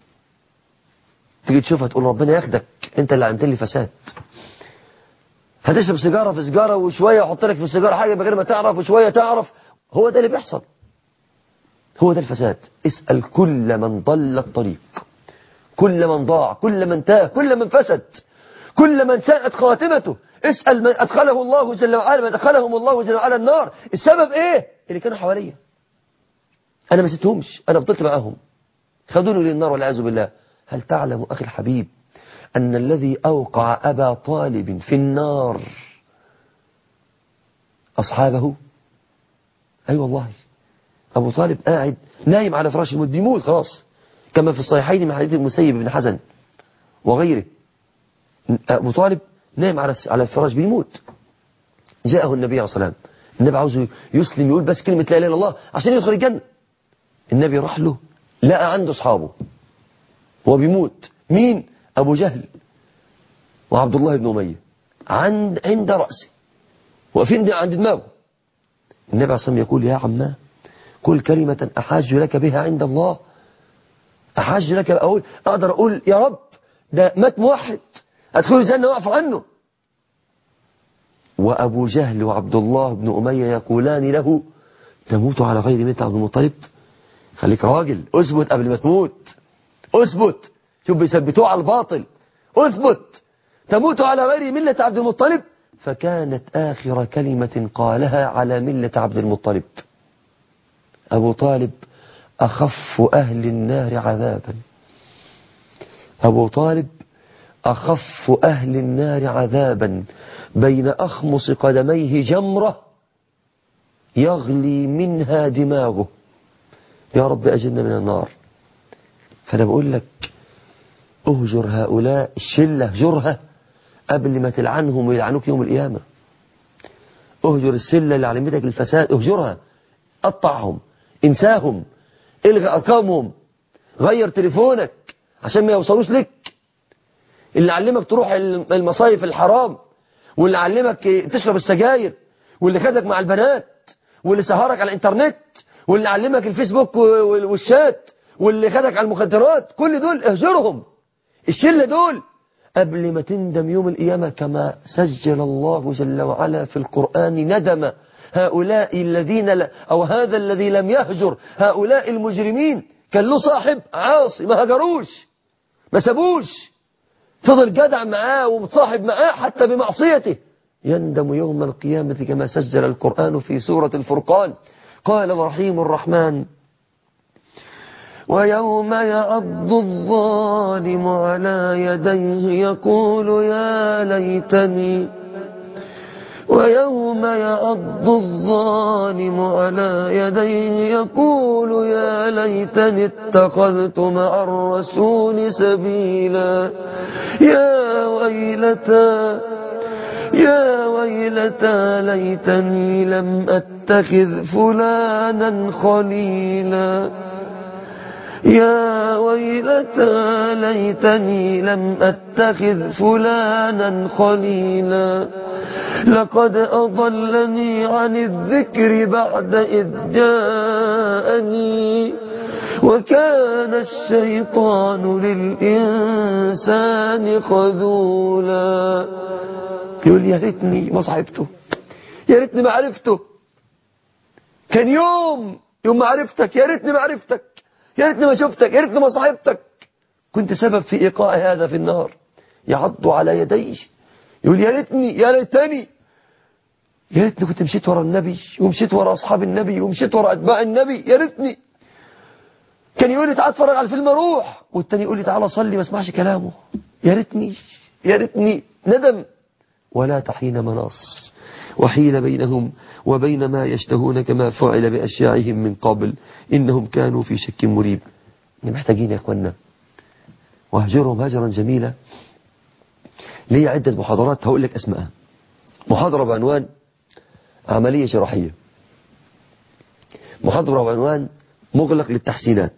تيجي تشوفها تقول ربنا ياخدك، انت اللي عملت لي فساد. هتشرب سيجاره في سيجاره، وشويه يحط لك في السيجاره حاجه من غير ما تعرف، وشويه تعرف. هو ده اللي بيحصل، هو ده الفساد. اسال كل من ضل الطريق، كل من ضاع، كل من تاه، كل من فسد، كل من ساءت خاتمته. اسأل من أدخله الله جل وعلا، من أدخلهم الله جل وعلا النار، السبب إيه؟ اللي كانوا حواليا، أنا ما سبتهمش، أنا فضلت معاهم، خذوني للنار والعياذ بالله. هل تعلم أخي الحبيب أن الذي أوقع أبا طالب في النار أصحابه؟ أي والله، أبو طالب قاعد نايم على فراش الموت بيموت خلاص، كما في الصحيحين من حديث المسيب بن حزن وغيره. أبو طالب نايم على الفراش بيموت، جاءه النبي عليه الصلاة والسلام، النبي عاوزه يسلم، يقول بس كلمة لا إله إلا الله عشان يدخل الجنة. النبي راح له لقى عنده أصحابه وهو بيموت. مين؟ أبو جهل وعبد الله بن أمية عند رأسه، واقفين عند دماغه. النبي عليه الصلاة والسلام يقول يا عماه قل كلمة أحاج لك بها عند الله. أحاج لك، أقدر أقول يا رب ده مات موحد أدخل الجنة وأعف عنه. وأبو جهل وعبد الله بن أمية يقولان له تموت على غير ملة عبد المطلب؟ خليك راجل، اثبت قبل ما تموت، اثبت. شوف بيثبتوه على الباطل، اثبت تموت على غير ملة عبد المطلب. فكانت آخر كلمة قالها على ملة عبد المطلب. أبو طالب أخف أهل النار عذابا، أبو طالب أخف أهل النار عذابا، بين أخمص قدميه جمرة يغلي منها دماغه. يا رب أجلنا من النار. فأنا بقول لك أهجر هؤلاء الشلة، اهجرها قبل ما تلعنهم ويلعنوك يوم القيامة. اهجر الشلة اللي علمتك الفساد، اهجرها، قطعهم، انساهم، الغي أرقامهم، غير تليفونك عشان ما يوصلوش لك. اللي علمك تروح المصايف الحرام، واللي علمك تشرب السجاير، واللي خدك مع البنات، واللي سهرك على الانترنت، واللي علمك الفيسبوك والشات، واللي خدك على المخدرات، كل دول اهجرهم، الشلة دول، قبل ما تندم يوم القيامة. كما سجل الله جل وعلا في القرآن ندم هؤلاء الذين أو هذا الذي لم يهجر هؤلاء المجرمين. كان له صاحب عاصي ما هجروش، ما سابوش، فضل جدع معاه ومتصاحب معاه حتى بمعصيته، يندم يوم القيامة كما سجل القرآن في سورة الفرقان. قال الرحيم الرحمن ويوم يعض الظالم على يديه يقول يا ليتني، ويوم يعض الظالم على يديه يقول يا ليتني اتخذت مع الرسول سبيلا. يا ويلتى ليتني لم أتخذ فلانا خليلا. يا ويلتى ليتني لم أتخذ فلانا خليلا لقد أضلني عن الذكر بعد إذ جاءني وكان الشيطان للإنسان خذولا. يقول يا ريتني ما صاحبته، يا ريتني ما عرفته، كان يوم ما عرفتك، يا ريتني ما عرفتك، يا ريتني ما شفتك، يا ريتني ما صاحبتك، كنت سبب في إيقاع هذا في النار. يعض على يديه يقول يا ريتني، يا ليتني، يا ريتني كنت مشيت ورا النبي ومشيت ورا أصحاب النبي ومشيت ورا أتباع النبي، يا ريتني. كان يقول لي تعال اتفرج على الفيلم اروح، والتاني يقول لي تعال صلي ما اسمعش كلامه. يا ريتني، يا ريتني. ندم ولا تحين مناص، وحيل بينهم وبين ما يشتهون كما فعل بأشياعهم من قبل إنهم كانوا في شك مريب. محتاجين يا اخوانا واهجرهم هجرا جميلا. لي عدة محاضرات هقول لك اسمها. محاضرة بعنوان عملية جراحية، محاضرة بعنوان مغلق للتحسينات،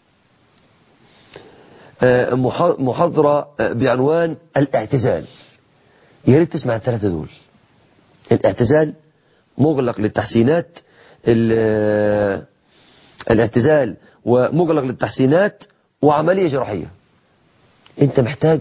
محاضرة بعنوان الاعتزال. يا ريت تسمع الثلاثة دول: الاعتزال، مغلق للتحسينات، الاعتزال ومغلق للتحسينات وعملية جراحية. انت محتاج،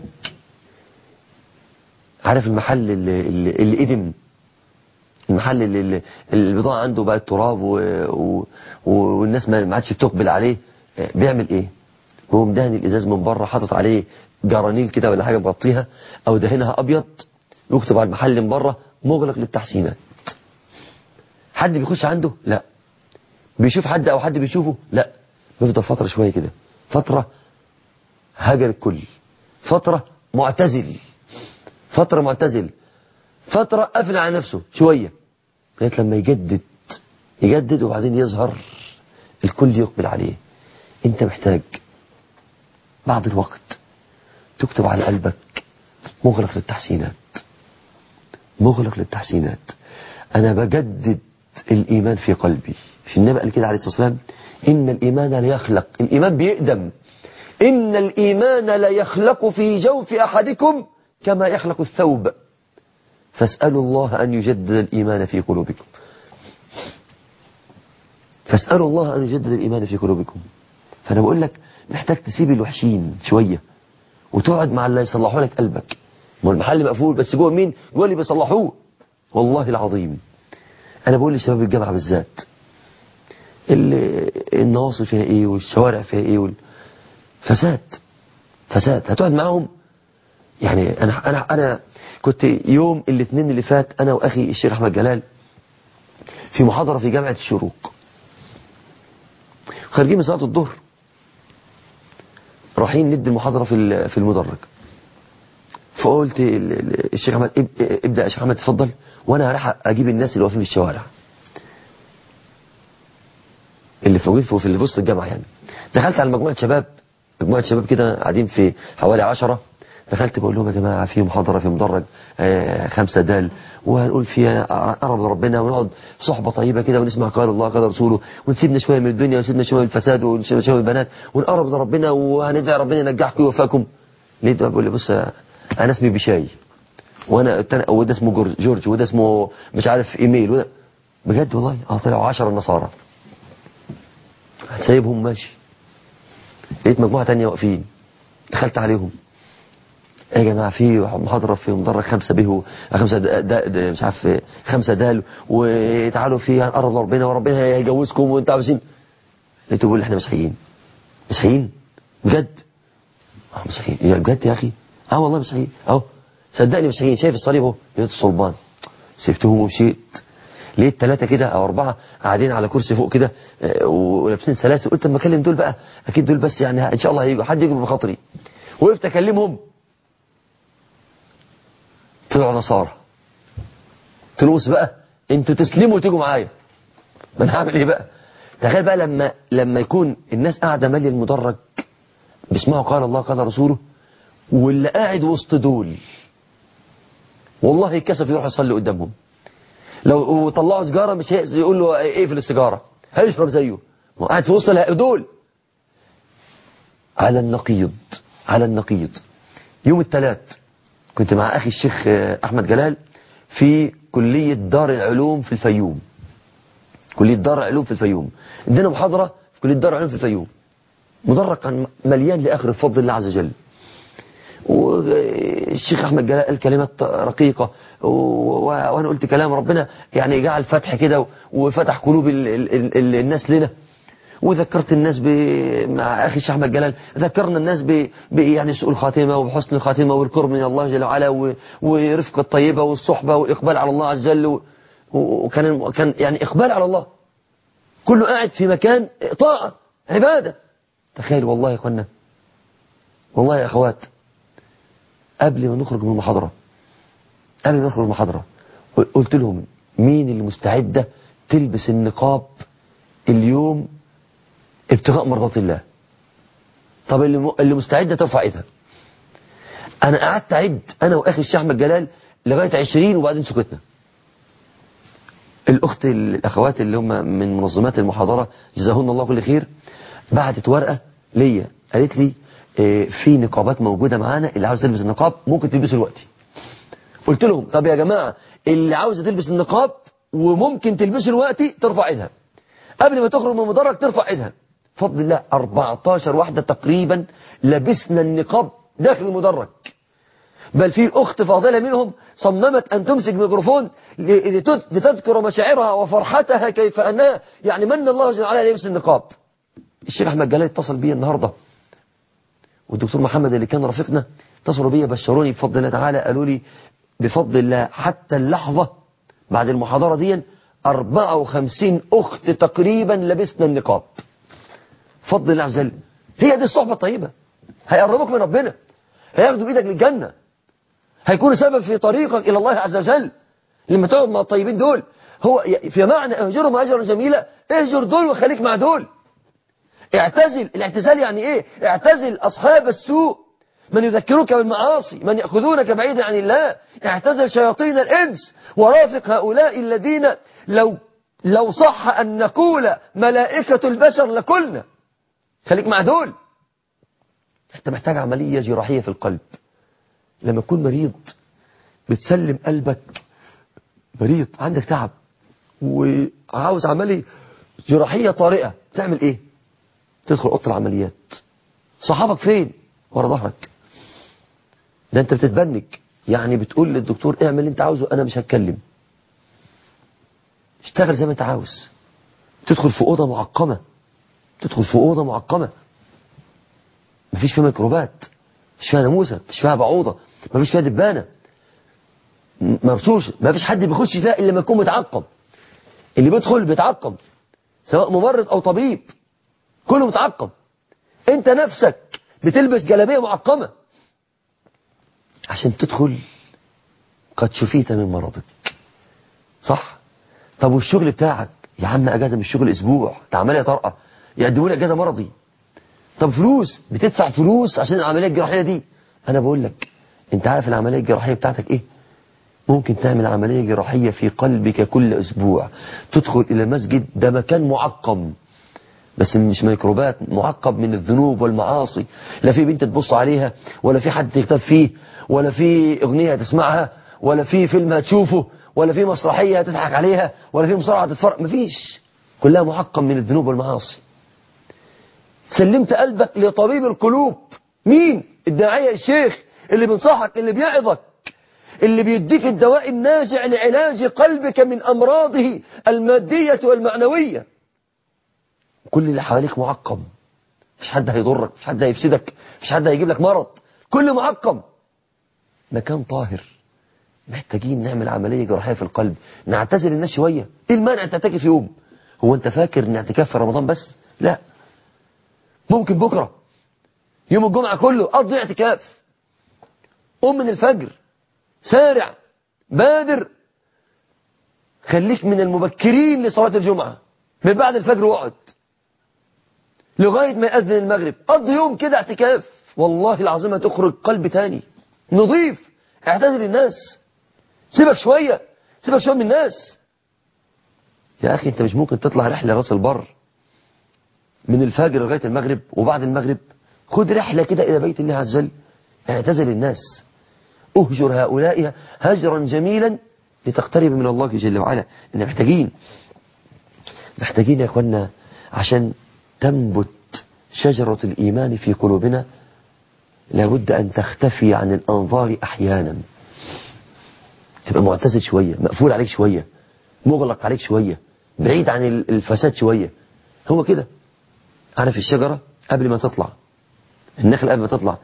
عارف المحل اللي قدم، المحل اللي البضاعة عنده بقت تراب والناس ما عادش بتقبل عليه، بيعمل ايه؟ هو مدهن الازاز من بره، حاطط عليه جرانيل كده ولا حاجة مغطيها او دهنها ابيض، يكتب على المحل من بره مغلق للتحسينات. حد بيخش عنده؟ لا. بيشوف حد او حد بيشوفه؟ لا. بيفضل فترة شوية كده، فترة هجر الكل، فترة معتزل، فترة معتزل، فترة قافل على نفسه شوية لغاية لما يجدد وبعدين يظهر الكل يقبل عليه. انت محتاج بعض الوقت تكتب على قلبك مغلق للتحسينات، مغلق للتحسينات. انا بجدد الايمان في قلبي. مش النبي قال كده عليه الصلاة والسلام؟ ان الايمان لا يخلق، الايمان بيقدم، ان الايمان لا يخلق في جوف احدكم كما يخلق الثوب، فاسألوا الله ان يجدد الايمان في قلوبكم، فاسألوا الله ان يجدد الايمان في قلوبكم. فانا بقول لك محتاج تسيب الوحشين شوية وتقعد مع اللي يصلحوا لك قلبك. ما المحل مقفول بس جوه مين؟ جوه اللي بيصلحوه. والله العظيم انا بقول لشباب الجامعة بالذات، النواصي فيها ايه والشوارع فيها ايه فساد، فساد. هتقعد معاهم يعني. انا كنت يوم الاثنين اللي فات انا واخي الشيخ احمد جلال في محاضرة في جامعة الشروق، خارجين من صلاة الظهر رايحين ندي المحاضرة في المدرج. فقلت الشيخ احمد ابدأ يا شيخ احمد اتفضل، وانا رايح اجيب الناس اللي واقفين في الشوارع اللي في وسط الجامعة يعني. دخلت على مجموعة شباب كده قاعدين في حوالي 10. دخلت بقول لهم يا جماعة في محاضرة في مدرج 5 دال، وهنقول فيها قرب لربنا ونقعد صحبة طيبة كده ونسمع قال الله قال رسوله، ونسيبنا شوية من الدنيا ونسيبنا شوية من الفساد ونسيبنا شوية من البنات ونقرب لربنا وهندعي ربنا ينجحكم ويوفقكم. ليه ده؟ بقول لي بص انا اسمي بشاي، وانا التاني وده اسمه جورج وده اسمه مش عارف ايميل وده. بجد والله طلعوا 10 نصارى. سايبهم ماشي، لقيت مجموعة تانية واقفين، دخلت عليهم يا جماعة في محاضرة في مدرج 5 به 5 مش عارف 5 دال، وتعالوا فيها هنقرب لربنا وربنا هيجوزكم وانتوا عاوزين. لقيته بيقول احنا مسيحيين. مسيحيين بجد؟ مسيحيين يا بجد يا اخي؟ والله مسيحيين اهو، صدقني مسيحيين. شايف الصليب اهو، لقيت الصلبان. سبتهم ومشيت. لقيت 3 كده او 4 قاعدين على كرسي فوق كده ولابسين سلاسل. قلت اما اكلم دول بقى اكيد دول بس يعني ان شاء الله هيجوا، حد يجي بخاطري. وقفت اكلمهم طلعوا نصارى. تلوث بقى انتوا تسلموا وتيجوا معايا، ما انا هعمل ايه بقى؟ تخيل بقى لما يكون الناس قاعده ماليه المدرج بيسمعوا قال الله قال رسوله، واللي قاعد وسط دول والله يتكسف يروح يصلي قدامهم. لو طلعوا سيجاره مش يقول له اقفل السيجاره، هيشرب زيه. هو قاعد في وسط دول على النقيض، على النقيض. يوم الثلاث كنت مع اخي الشيخ احمد جلال في كلية دار العلوم في الفيوم. كلية دار العلوم في الفيوم ادينا محاضرة في كلية دار العلوم في الفيوم. مدرج كان مليان لآخر بفضل الله عز وجل. والشيخ أحمد جلال قال كلمات رقيقة وأنا قلت كلام ربنا يعني جعل فتح كده وفتح قلوب الناس لنا. وذكرت الناس مع أخي الشيخ أحمد جلال ذكرنا الناس يعني سوء الخاتمة وبحسن الخاتمة والقرب من الله جل وعلا ورفق الطيبة والصحبة والإقبال على الله عز وجل. وكان يعني إقبال على الله، كله قاعد في مكان طاعة عبادة. تخيل والله يا أخوانا، والله يا أخوات، قبل ما نخرج من المحاضرة قلت لهم مين اللي مستعدة تلبس النقاب اليوم ابتغاء مرضات الله؟ طب اللي مستعدة ترفع ايدها. انا قعدت اعد انا واخي الشيخ احمد جلال لغاية 20 وبعدين سكتنا. الاخوات اللي هم من منظمات المحاضرة جزاهن الله كل خير بعتت ورقة ليا قالت لي في نقابات موجودة معانا، اللي عاوز تلبس النقاب ممكن تلبسه دلوقتي. قلت لهم طب يا جماعة اللي عاوزة تلبس النقاب وممكن تلبسه دلوقتي ترفع ايدها، قبل ما تخرج من المدرج ترفع ايدها. بفضل الله 14 واحدة تقريبا لبسنا النقاب داخل المدرج. بل في أخت فاضلة منهم صممت أن تمسك ميكروفون لتذكر مشاعرها وفرحتها كيف أنها يعني من الله جل وعلا لبس النقاب. الشيخ أحمد جلال اتصل بي النهاردة والدكتور محمد اللي كان رفيقنا اتصلوا بي بشروني بفضل الله تعالى، قالوا لي بفضل الله حتى اللحظة بعد المحاضرة دي 54 أخت تقريبا لبسنا النقاب بفضل الله عز وجل. هي دي الصحبة الطيبة، هيقربوك من ربنا، هياخدوا بإيدك للجنة، هيكونوا سبب في طريقك إلى الله عز وجل. لما تقعد مع الطيبين دول هو في معنى اهجرهم هجرا جميلة، اهجر دول وخليك مع دول. اعتزل، الاعتزال يعني ايه؟ اعتزل أصحاب السوء، من يذكرك بالمعاصي، من يأخذونك بعيدا عن الله. اعتزل شياطين الإنس ورافق هؤلاء الذين لو صح أن نقول ملائكة البشر لكلنا. خليك مع دول. انت محتاج عملية جراحية في القلب. لما تكون مريض بتسلم قلبك، مريض عندك تعب وعاوز عملية جراحية طارئة، تعمل ايه؟ تدخل اوضه العمليات. صحابك فين؟ ورا ظهرك. ده انت بتتبنج، يعني بتقول للدكتور اعمل اللي انت عاوزه، انا مش هتكلم، اشتغل زي ما انت عاوز. تدخل في اوضه معقمه، مفيش فيها ميكروبات، مفيش فيها ناموسه، مفيش فيها بعوضه، مفيش فيها دبانه مرشوشه، مفيش حد بيخش فيها الا لما يكون متعقم. اللي بيدخل بيتعقم، سواء ممرض او طبيب، كله متعقم. انت نفسك بتلبس جلابيه معقمه عشان تدخل قد شفيت من مرضك، صح؟ طب والشغل بتاعك يا عم اجازه من الشغل اسبوع، ده عمليه طارئه يقدموا لي اجازه مرضي. طب فلوس، بتدفع فلوس عشان العمليه الجراحيه دي. انا بقول لك انت عارف العمليه الجراحيه بتاعتك ايه؟ ممكن تعمل عمليه جراحيه في قلبك كل اسبوع. تدخل الى مسجد، ده مكان معقم، بس مش ميكروبات، معقب من الذنوب والمعاصي. لا في بنت تبص عليها، ولا في حد تكتب فيه، ولا في اغنيه تسمعها، ولا في فيلم هتشوفه، ولا في مسرحيه هتضحك عليها، ولا في مصارعه تتفرج، مفيش. كلها معقم من الذنوب والمعاصي. سلمت قلبك لطبيب القلوب. مين؟ الداعيه، الشيخ اللي بينصحك، اللي بيعظك، اللي بيديك الدواء الناجع لعلاج قلبك من امراضه الماديه والمعنويه. كل اللي حواليك معقم، مش حد هيضرك، مش حد هيفسدك، مش حد هيجيب لك مرض، كل معقم. مكان طاهر. محتاجين نعمل عملية جراحية في القلب، نعتزل الناس شوية. ايه المانع تعتكف يوم؟ هو انت فاكر ان اعتكاف في رمضان بس؟ لا، ممكن بكرة يوم الجمعة كله قضي اعتكاف. قم من الفجر، سارع، بادر، خليك من المبكرين لصلاة الجمعة، من بعد الفجر واقعد لغاية ما يأذن المغرب. قضي يوم كده اعتكاف، والله العظيم هتخرج قلب تاني نظيف. اعتزل الناس، سيبك شوية من الناس. يا أخي أنت مش ممكن تطلع رحلة راس البر من الفجر لغاية المغرب، وبعد المغرب خد رحلة كده إلى بيت الله عز وجل. اعتزل الناس، اهجر هؤلاء هجرا جميلا لتقترب من الله جل وعلا. إن محتاجين يا أخوانا عشان تنبت شجرة الإيمان في قلوبنا لابد أن تختفي عن الأنظار أحيانا، تبقى معتزل شوية، مقفول عليك شوية، مغلق عليك شوية، بعيد عن الفساد شوية. هو كده. عارف الشجرة قبل ما تطلع، النخل قبل ما تطلع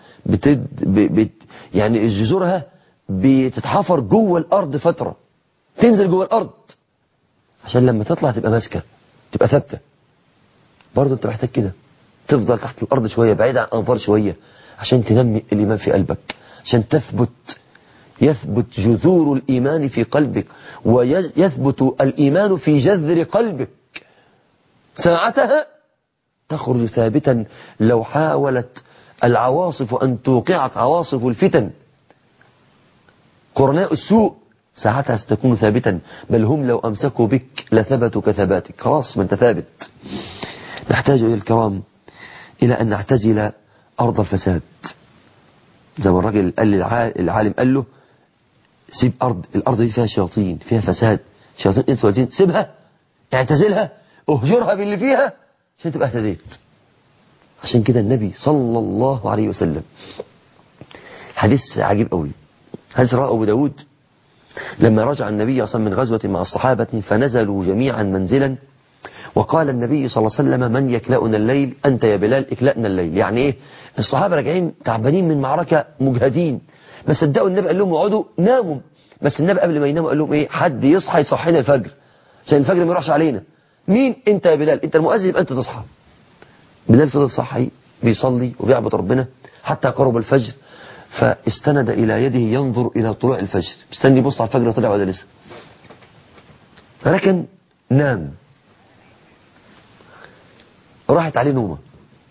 يعني جذورها بتتحفر جوه الأرض فترة، تنزل جوه الأرض عشان لما تطلع تبقى ماسكة، تبقى ثابتة. برضه انت محتاج كده، تفضل تحت الأرض شوية، بعيد عن الأنظار شوية، عشان تنمي الإيمان في قلبك، عشان يثبت جذور الإيمان في قلبك، ويثبت الإيمان في جذر قلبك. ساعتها تخرج ثابتا لو حاولت العواصف أن توقعك، عواصف الفتن، قرناء السوء، ساعتها ستكون ثابتا، بل هم لو أمسكوا بك لثبتوا كثباتك. خلاص ما أنت ثابت. نحتاج إلى الكرام إلى أن نعتزل أرض الفساد. زي ما الراجل قال العالم قال له سيب الأرض دي فيها شياطين، فيها فساد، شياطين إنس والجن، سيبها، اعتزلها، اهجرها باللي فيها عشان تبقى اهتديت. عشان كده النبي صلى الله عليه وسلم، حديث عجيب قوي، حديث رواه أبو داود، لما رجع النبي أصلا من غزوة مع الصحابة فنزلوا جميعا منزلا، وقال النبي صلى الله عليه وسلم من يكلأنا الليل؟ أنت يا بلال اكلأنا الليل. يعني إيه؟ الصحابة راجعين تعبانين من معركة، مجهدين، ما صدقوا النبي قال لهم اقعدوا ناموا. بس النبي قبل ما يناموا قال لهم إيه؟ حد يصحى يصحينا الفجر عشان الفجر ما يروحش علينا. مين؟ أنت يا بلال، أنت المؤذن، يبقى أنت تصحى. بلال فضل صحي بيصلي وبيعبد ربنا حتى قرب الفجر، فاستند إلى يده ينظر إلى طلوع الفجر، مستني يبص على الفجر طلع ولا لسه، لكن نام. راحت عليه نومه.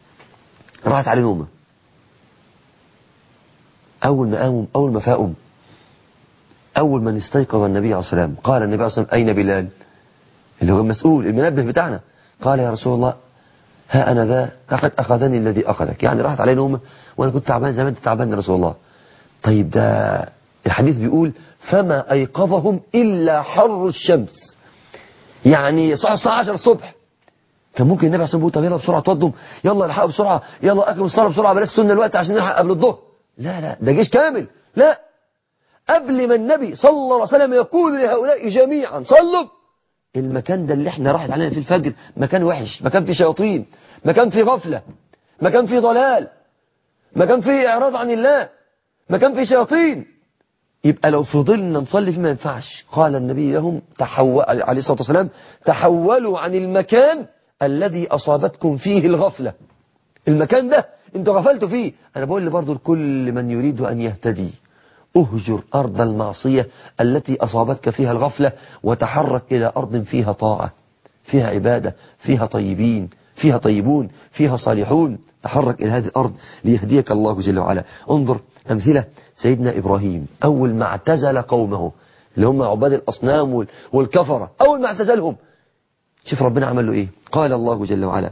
أول ما فاقم، أول ما استيقظ النبي عليه الصلاة والسلام قال النبي عليه الصلاة والسلام أين بلال؟ اللي هو المسؤول المنبه بتاعنا. قال يا رسول الله ها أنا ذا لقد أخذني الذي أخذك. يعني راحت عليه نومه وأنا كنت تعبان زي ما أنت تعبان يا رسول الله. طيب ده الحديث بيقول فما أيقظهم إلا حر الشمس، يعني صحوا الساعة 10 الصبح. كان ممكن النبي عليه الصلاة والسلام يقول يلا بسرعة توضوا، يلا الحقوا بسرعة، يلا أكلوا الصلاة بسرعة، بلاش سنة الوقت عشان نلحق قبل الظهر. لا ده جيش كامل. لا، قبل ما النبي صلى الله عليه وسلم يقول لهؤلاء جميعا صلوا، المكان ده اللي احنا راحت علينا في الفجر مكان وحش، مكان فيه شياطين، مكان فيه غفلة، مكان فيه ضلال، مكان فيه إعراض عن الله، مكان فيه شياطين. يبقى لو فضلنا نصلي فيه ما ينفعش. قال النبي لهم عليه الصلاة والسلام تحولوا عن المكان الذي أصابتكم فيه الغفلة. المكان ده انتوا غفلتوا فيه. أنا بقول برضو لكل من يريد أن يهتدي اهجر أرض المعصية التي أصابتك فيها الغفلة، وتحرك إلى أرض فيها طاعة، فيها عبادة، فيها طيبين، فيها طيبون، فيها صالحون. تحرك إلى هذه الأرض ليهديك الله جل وعلا. انظر أمثلة سيدنا إبراهيم أول ما اعتزل قومه اللي هم عباد الأصنام والكفرة، أول ما اعتزلهم شوف ربنا عمل له إيه. قال الله جل وعلا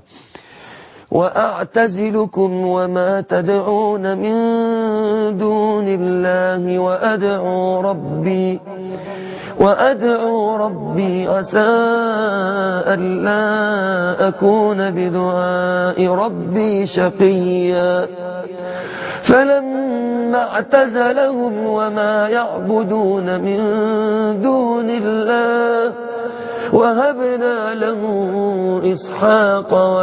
وأعتزلكم وما تدعون من دون الله وأدعو ربي عسى ألا أكون بدعاء ربي شقيا. فلما اعتزلهم وما يعبدون من دون الله وهبنا له إسحاق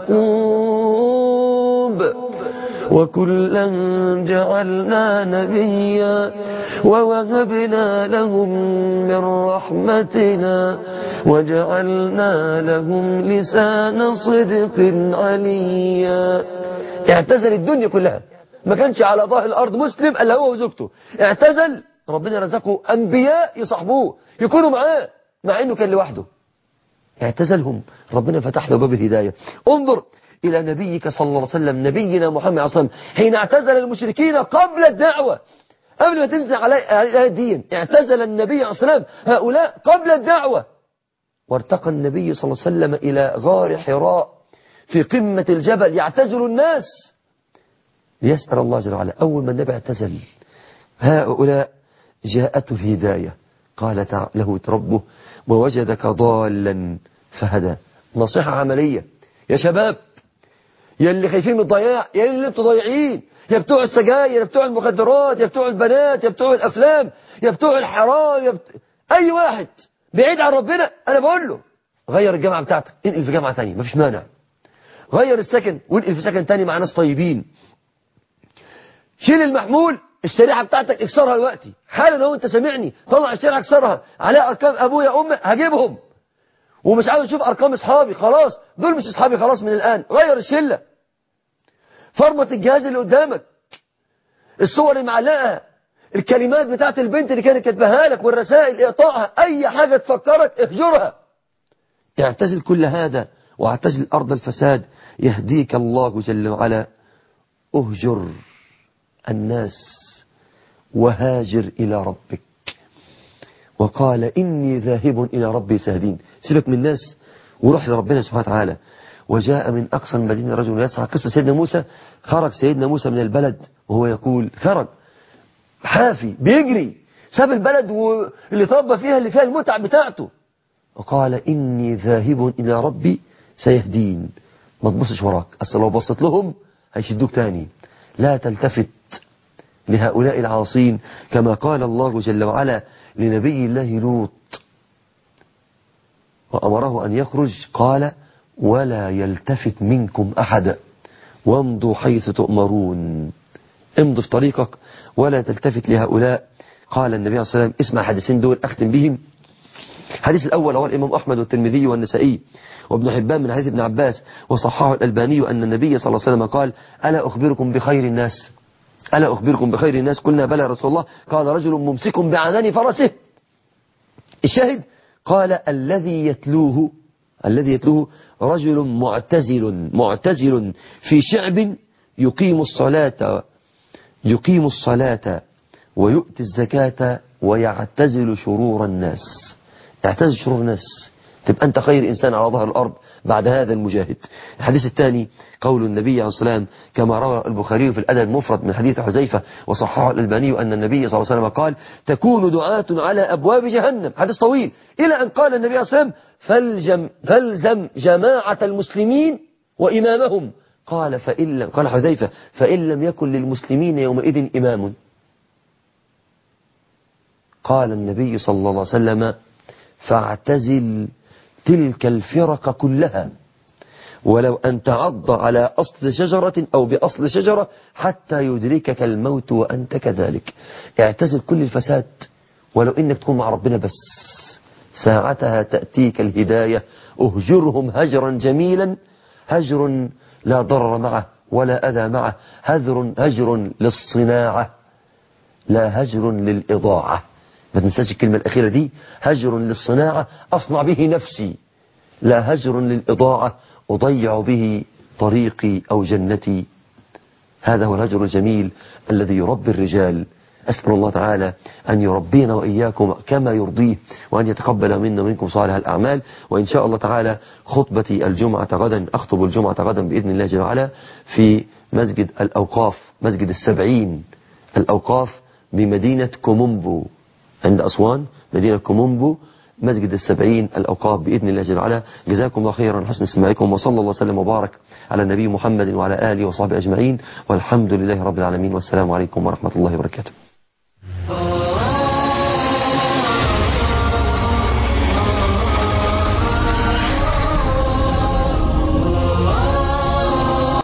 ويعقوب وكلا جعلنا نبيا ووهبنا لهم من رحمتنا وجعلنا لهم لسان صدق عليا. اعتزل الدنيا كلها، ما كانش على ظاهر الأرض مسلم إلا هو وزوجته. اعتزل، ربنا رزقه أنبياء يصحبوه يكونوا معاه مع أنه كان لوحده. اعتزلهم، ربنا فتح له باب الهداية. انظر إلى نبيك صلى الله عليه وسلم، نبينا محمد صلى الله عليه وسلم حين اعتزل المشركين قبل الدعوة، قبل ما تنزل على الدين، اعتزل النبي عليه الصلاة والسلام هؤلاء قبل الدعوة. وارتقى النبي صلى الله عليه وسلم إلى غار حراء في قمة الجبل يعتزل الناس ليسأل الله جل وعلا. أول ما النبي اعتزل هؤلاء جاءته الهداية، قال له ربه ووجدك ضالا فهدى. نصيحة عملية يا شباب، يا اللي خايفين من الضياع، يا اللي انتوا ضايعين، يا بتوع السجاير، يا بتوع المخدرات، يا بتوع البنات، يا بتوع الأفلام، يا بتوع الحرام، أي واحد بعيد عن ربنا أنا بقول له غير الجامعة بتاعتك، انقل في جامعة تانية مفيش مانع. غير السكن وانقل في سكن تاني مع ناس طيبين. شيل المحمول، الشريحة بتاعتك اكسرها دلوقتي حالا لو انت سامعني، طلع الشريحة اكسرها عليها ارقام ابويا امي هجيبهم، ومش عاوز اشوف ارقام اصحابي، خلاص دول مش اصحابي خلاص من الان. غير الشلة، فرمت الجهاز اللي قدامك، الصور اللي معلقها، الكلمات بتاعت البنت اللي كانت كاتباها لك والرسائل اقطعها، اي حاجة تفكرك اهجرها. اعتزل كل هذا واعتزل ارض الفساد، يهديك الله جل وعلا. اهجر الناس وهاجر إلى ربك. وقال إني ذاهب إلى ربي سهدين. سيبك من الناس وروح لربنا سبحانه وتعالى. وجاء من أقصى المدينة رجل يسعى. قصة سيدنا موسى، خرج سيدنا موسى من البلد وهو يقول، خرج حافي بيجري، ساب البلد واللي طب فيها اللي فيها المتع بتاعته، وقال إني ذاهب إلى ربي سيهدين. ما تبصش وراك، أصل لو بصت لهم هيشدوك تاني. لا تلتفت لهؤلاء العاصين، كما قال الله جل وعلا لنبي الله لوط وأمره أن يخرج، قال ولا يلتفت منكم أحد وامضوا حيث تؤمرون. امضوا في طريقك ولا تلتفت لهؤلاء. قال النبي عليه الصلاة والسلام، اسمع حديثين دول أختم بهم. الحديث الأول هو الإمام أحمد والترمذي والنسائي وابن حبان من حديث ابن عباس وصححه الألباني أن النبي صلى الله عليه وسلم قال ألا أخبركم بخير الناس؟ ألا أخبركم بخير الناس؟ قلنا بلى يا رسول الله. قال رجل ممسك بعنان فرسه. الشاهد قال الذي يتلوه رجل معتزل في شعب يقيم الصلاة ويؤتي الزكاة ويعتزل شرور الناس. اعتزل شرور الناس، تبقى أنت خير إنسان على ظهر الأرض بعد هذا المجاهد. الحديث الثاني قول النبي عليه الصلاة والسلام كما روى البخاري في الأدب المفرد من حديث حذيفة وصححه الألباني أن النبي صلى الله عليه وسلم قال تكون دعاة على أبواب جهنم. حديث طويل إلى أن قال النبي عليه الصلاة والسلام فالزم جماعة المسلمين وإمامهم. قال حذيفة فإن لم يكن للمسلمين يومئذ إمام. قال النبي صلى الله عليه وسلم فاعتزل تلك الفرق كلها ولو أن تعض على أصل شجرة أو بأصل شجرة حتى يدركك الموت وأنت كذلك. اعتزل كل الفساد ولو إنك تكون مع ربنا بس، ساعتها تأتيك الهداية. اهجرهم هجرا جميلا، هجر لا ضرر معه ولا أذى معه، هجر للصناعة لا هجر للإضاعة. ما تنساش الكلمة الأخيرة دي، هجر للصناعة أصنع به نفسي، لا هجر للإضاعة أضيع به طريقي أو جنتي. هذا هو الهجر الجميل الذي يربي الرجال. أسأل الله تعالى أن يربينا وإياكم كما يرضيه وأن يتقبل منا ومنكم صالح الأعمال. وإن شاء الله تعالى خطبتي الجمعة غدا، أخطب الجمعة غدا بإذن الله جل وعلا في مسجد الأوقاف، مسجد 70 الأوقاف بمدينة كومومبو عند أسوان، مدينة كومومبو، مسجد 70 الأوقاف بإذن الله جل وعلا. جزاكم الله خيرا حسن استماعكم، وصلى الله وسلم وبارك على النبي محمد وعلى آله وصحبه أجمعين، والحمد لله رب العالمين، والسلام عليكم ورحمة الله وبركاته.